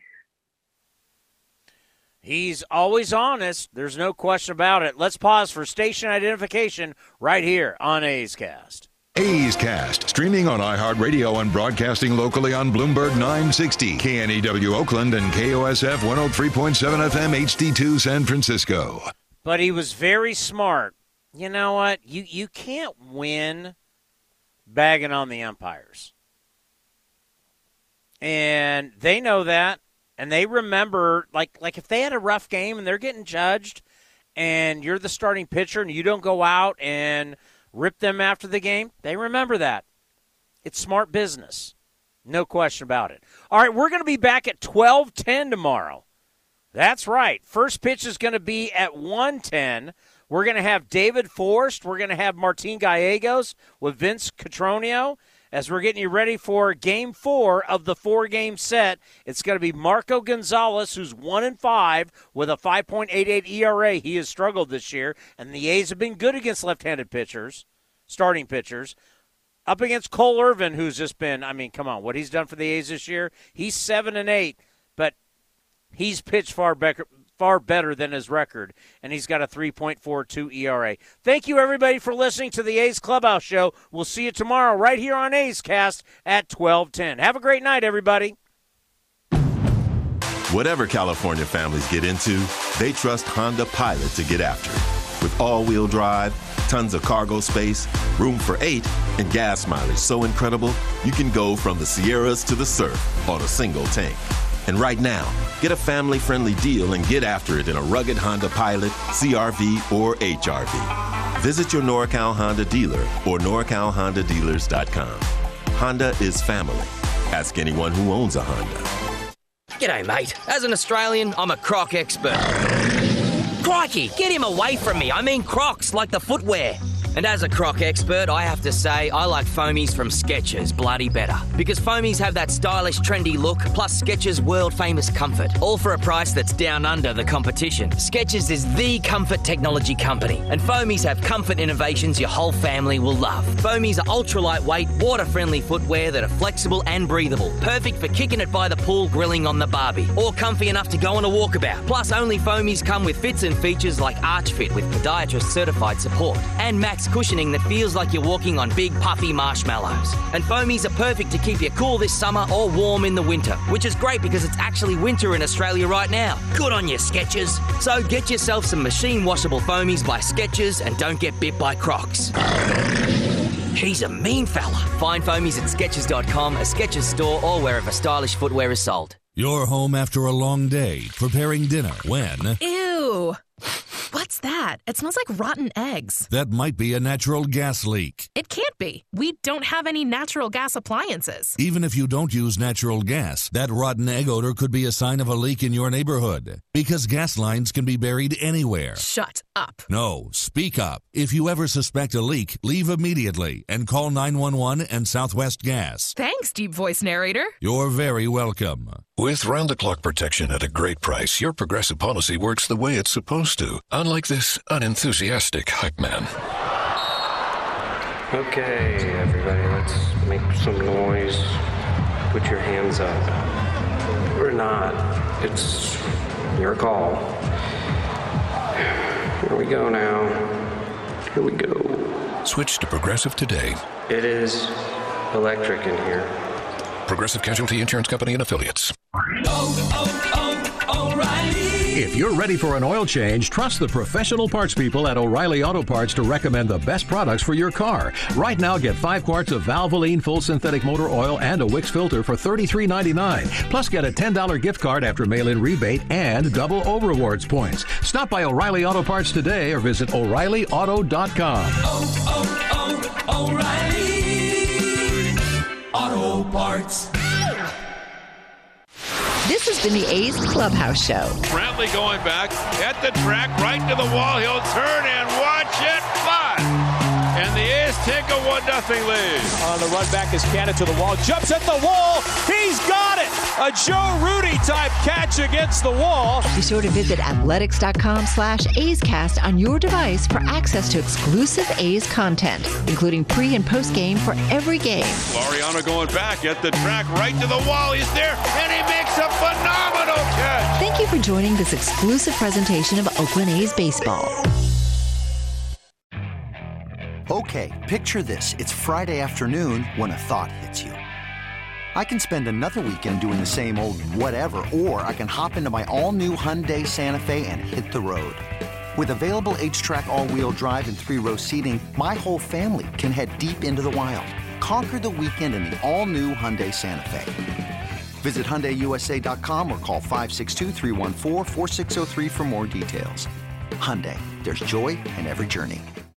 He's always honest. There's no question about it. Let's pause for station identification right here on A's Cast. A's Cast, streaming on iHeartRadio and broadcasting locally on Bloomberg nine sixty, K N E W Oakland, and K O S F one oh three point seven F M H D two San Francisco. But he was very smart. You know what? You you can't win bagging on the umpires. And they know that, and they remember, like like if they had a rough game and they're getting judged and you're the starting pitcher and you don't go out and rip them after the game, they remember that. It's smart business. No question about it. All right, we're going to be back at twelve ten tomorrow. That's right. First pitch is going to be at one ten. We're going to have David Forst. We're going to have Martin Gallegos with Vince Cotroneo. As we're getting you ready for game four of the four-game set, it's going to be Marco Gonzalez, who's one and five with a five point eight eight E R A. He has struggled this year, and the A's have been good against left-handed pitchers, starting pitchers. Up against Cole Irvin, who's just been, I mean, come on, what he's done for the A's this year, he's seven and eight, but he's pitched far better. far better than his record, and he's got a three point four two E R A. Thank you, everybody, for listening to the A's Clubhouse Show. We'll see you tomorrow right here on A's Cast at twelve ten. Have a great night, everybody. Whatever California families get into, they trust Honda Pilot to get after it. With all-wheel drive, tons of cargo space, room for eight, and gas mileage so incredible, you can go from the Sierras to the surf on a single tank. And right now, get a family-friendly deal and get after it in a rugged Honda Pilot, C R V, or H R V. Visit your NorCal Honda dealer or nor cal honda dealers dot com. Honda is family. Ask anyone who owns a Honda. G'day, mate. As an Australian, I'm a croc expert. Crikey, get him away from me. I mean Crocs, like the footwear. And as a croc expert, I have to say I like foamies from Skechers bloody better. Because foamies have that stylish, trendy look, plus Skechers' world-famous comfort. All for a price that's down under the competition. Skechers is the comfort technology company. And foamies have comfort innovations your whole family will love. Foamies are ultra-lightweight, water-friendly footwear that are flexible and breathable. Perfect for kicking it by the pool, grilling on the barbie. Or comfy enough to go on a walkabout. Plus, only foamies come with fits and features like Arch Fit with podiatrist-certified support. And Max cushioning that feels like you're walking on big puffy marshmallows. And foamies are perfect to keep you cool this summer or warm in the winter, which is great because it's actually winter in Australia right now. Good on you, Skechers. So get yourself some machine washable foamies by Skechers and don't get bit by Crocs. He's a mean fella. Find foamies at skechers dot com, a Skechers store, or wherever stylish footwear is sold. You're home after a long day, preparing dinner when... Ew! What's that? It smells like rotten eggs. That might be a natural gas leak. It can't be. We don't have any natural gas appliances. Even if you don't use natural gas, that rotten egg odor could be a sign of a leak in your neighborhood. Because gas lines can be buried anywhere. Shut up. No, speak up. If you ever suspect a leak, leave immediately and call nine one one and Southwest Gas. Thanks, deep voice narrator. You're very welcome. With round-the-clock protection at a great price, your Progressive policy works the way it's supposed to, unlike this unenthusiastic hype man. Okay, everybody, let's make some noise. Put your hands up. Or not. It's your call. Here we go now. Here we go. Switch to Progressive today. It is electric in here. Progressive Casualty Insurance Company and Affiliates. Oh, oh, oh, O'Reilly. If you're ready for an oil change, trust the professional parts people at O'Reilly Auto Parts to recommend the best products for your car. Right now, get five quarts of Valvoline full synthetic motor oil and a Wix filter for thirty-three ninety-nine. Plus, get a ten dollars gift card after mail-in rebate and double O Rewards points. Stop by O'Reilly Auto Parts today or visit O'Reilly Auto dot com. Oh, oh, oh, O'Reilly Auto Parts. This has been the A's Clubhouse Show. Brantley going back at the track, right to the wall. He'll turn and watch it fly. And the A's take a one nothing lead. On the run back is Cannon to the wall. Jumps at the wall. He's got it. A Joe Rudy type catch against the wall. Be sure to visit athletics dot com slash A's Cast on your device for access to exclusive A's content, including pre and post game for every game. Laureano going back at the track, right to the wall. He's there, and he makes a phenomenal catch. Thank you for joining this exclusive presentation of Oakland A's baseball. Okay, picture this. It's Friday afternoon when a thought hits you. I can spend another weekend doing the same old whatever, or I can hop into my all-new Hyundai Santa Fe and hit the road. With available H-Track all-wheel drive and three-row seating, my whole family can head deep into the wild. Conquer the weekend in the all-new Hyundai Santa Fe. Visit Hyundai U S A dot com or call five six two, three one four, four six zero three for more details. Hyundai, there's joy in every journey.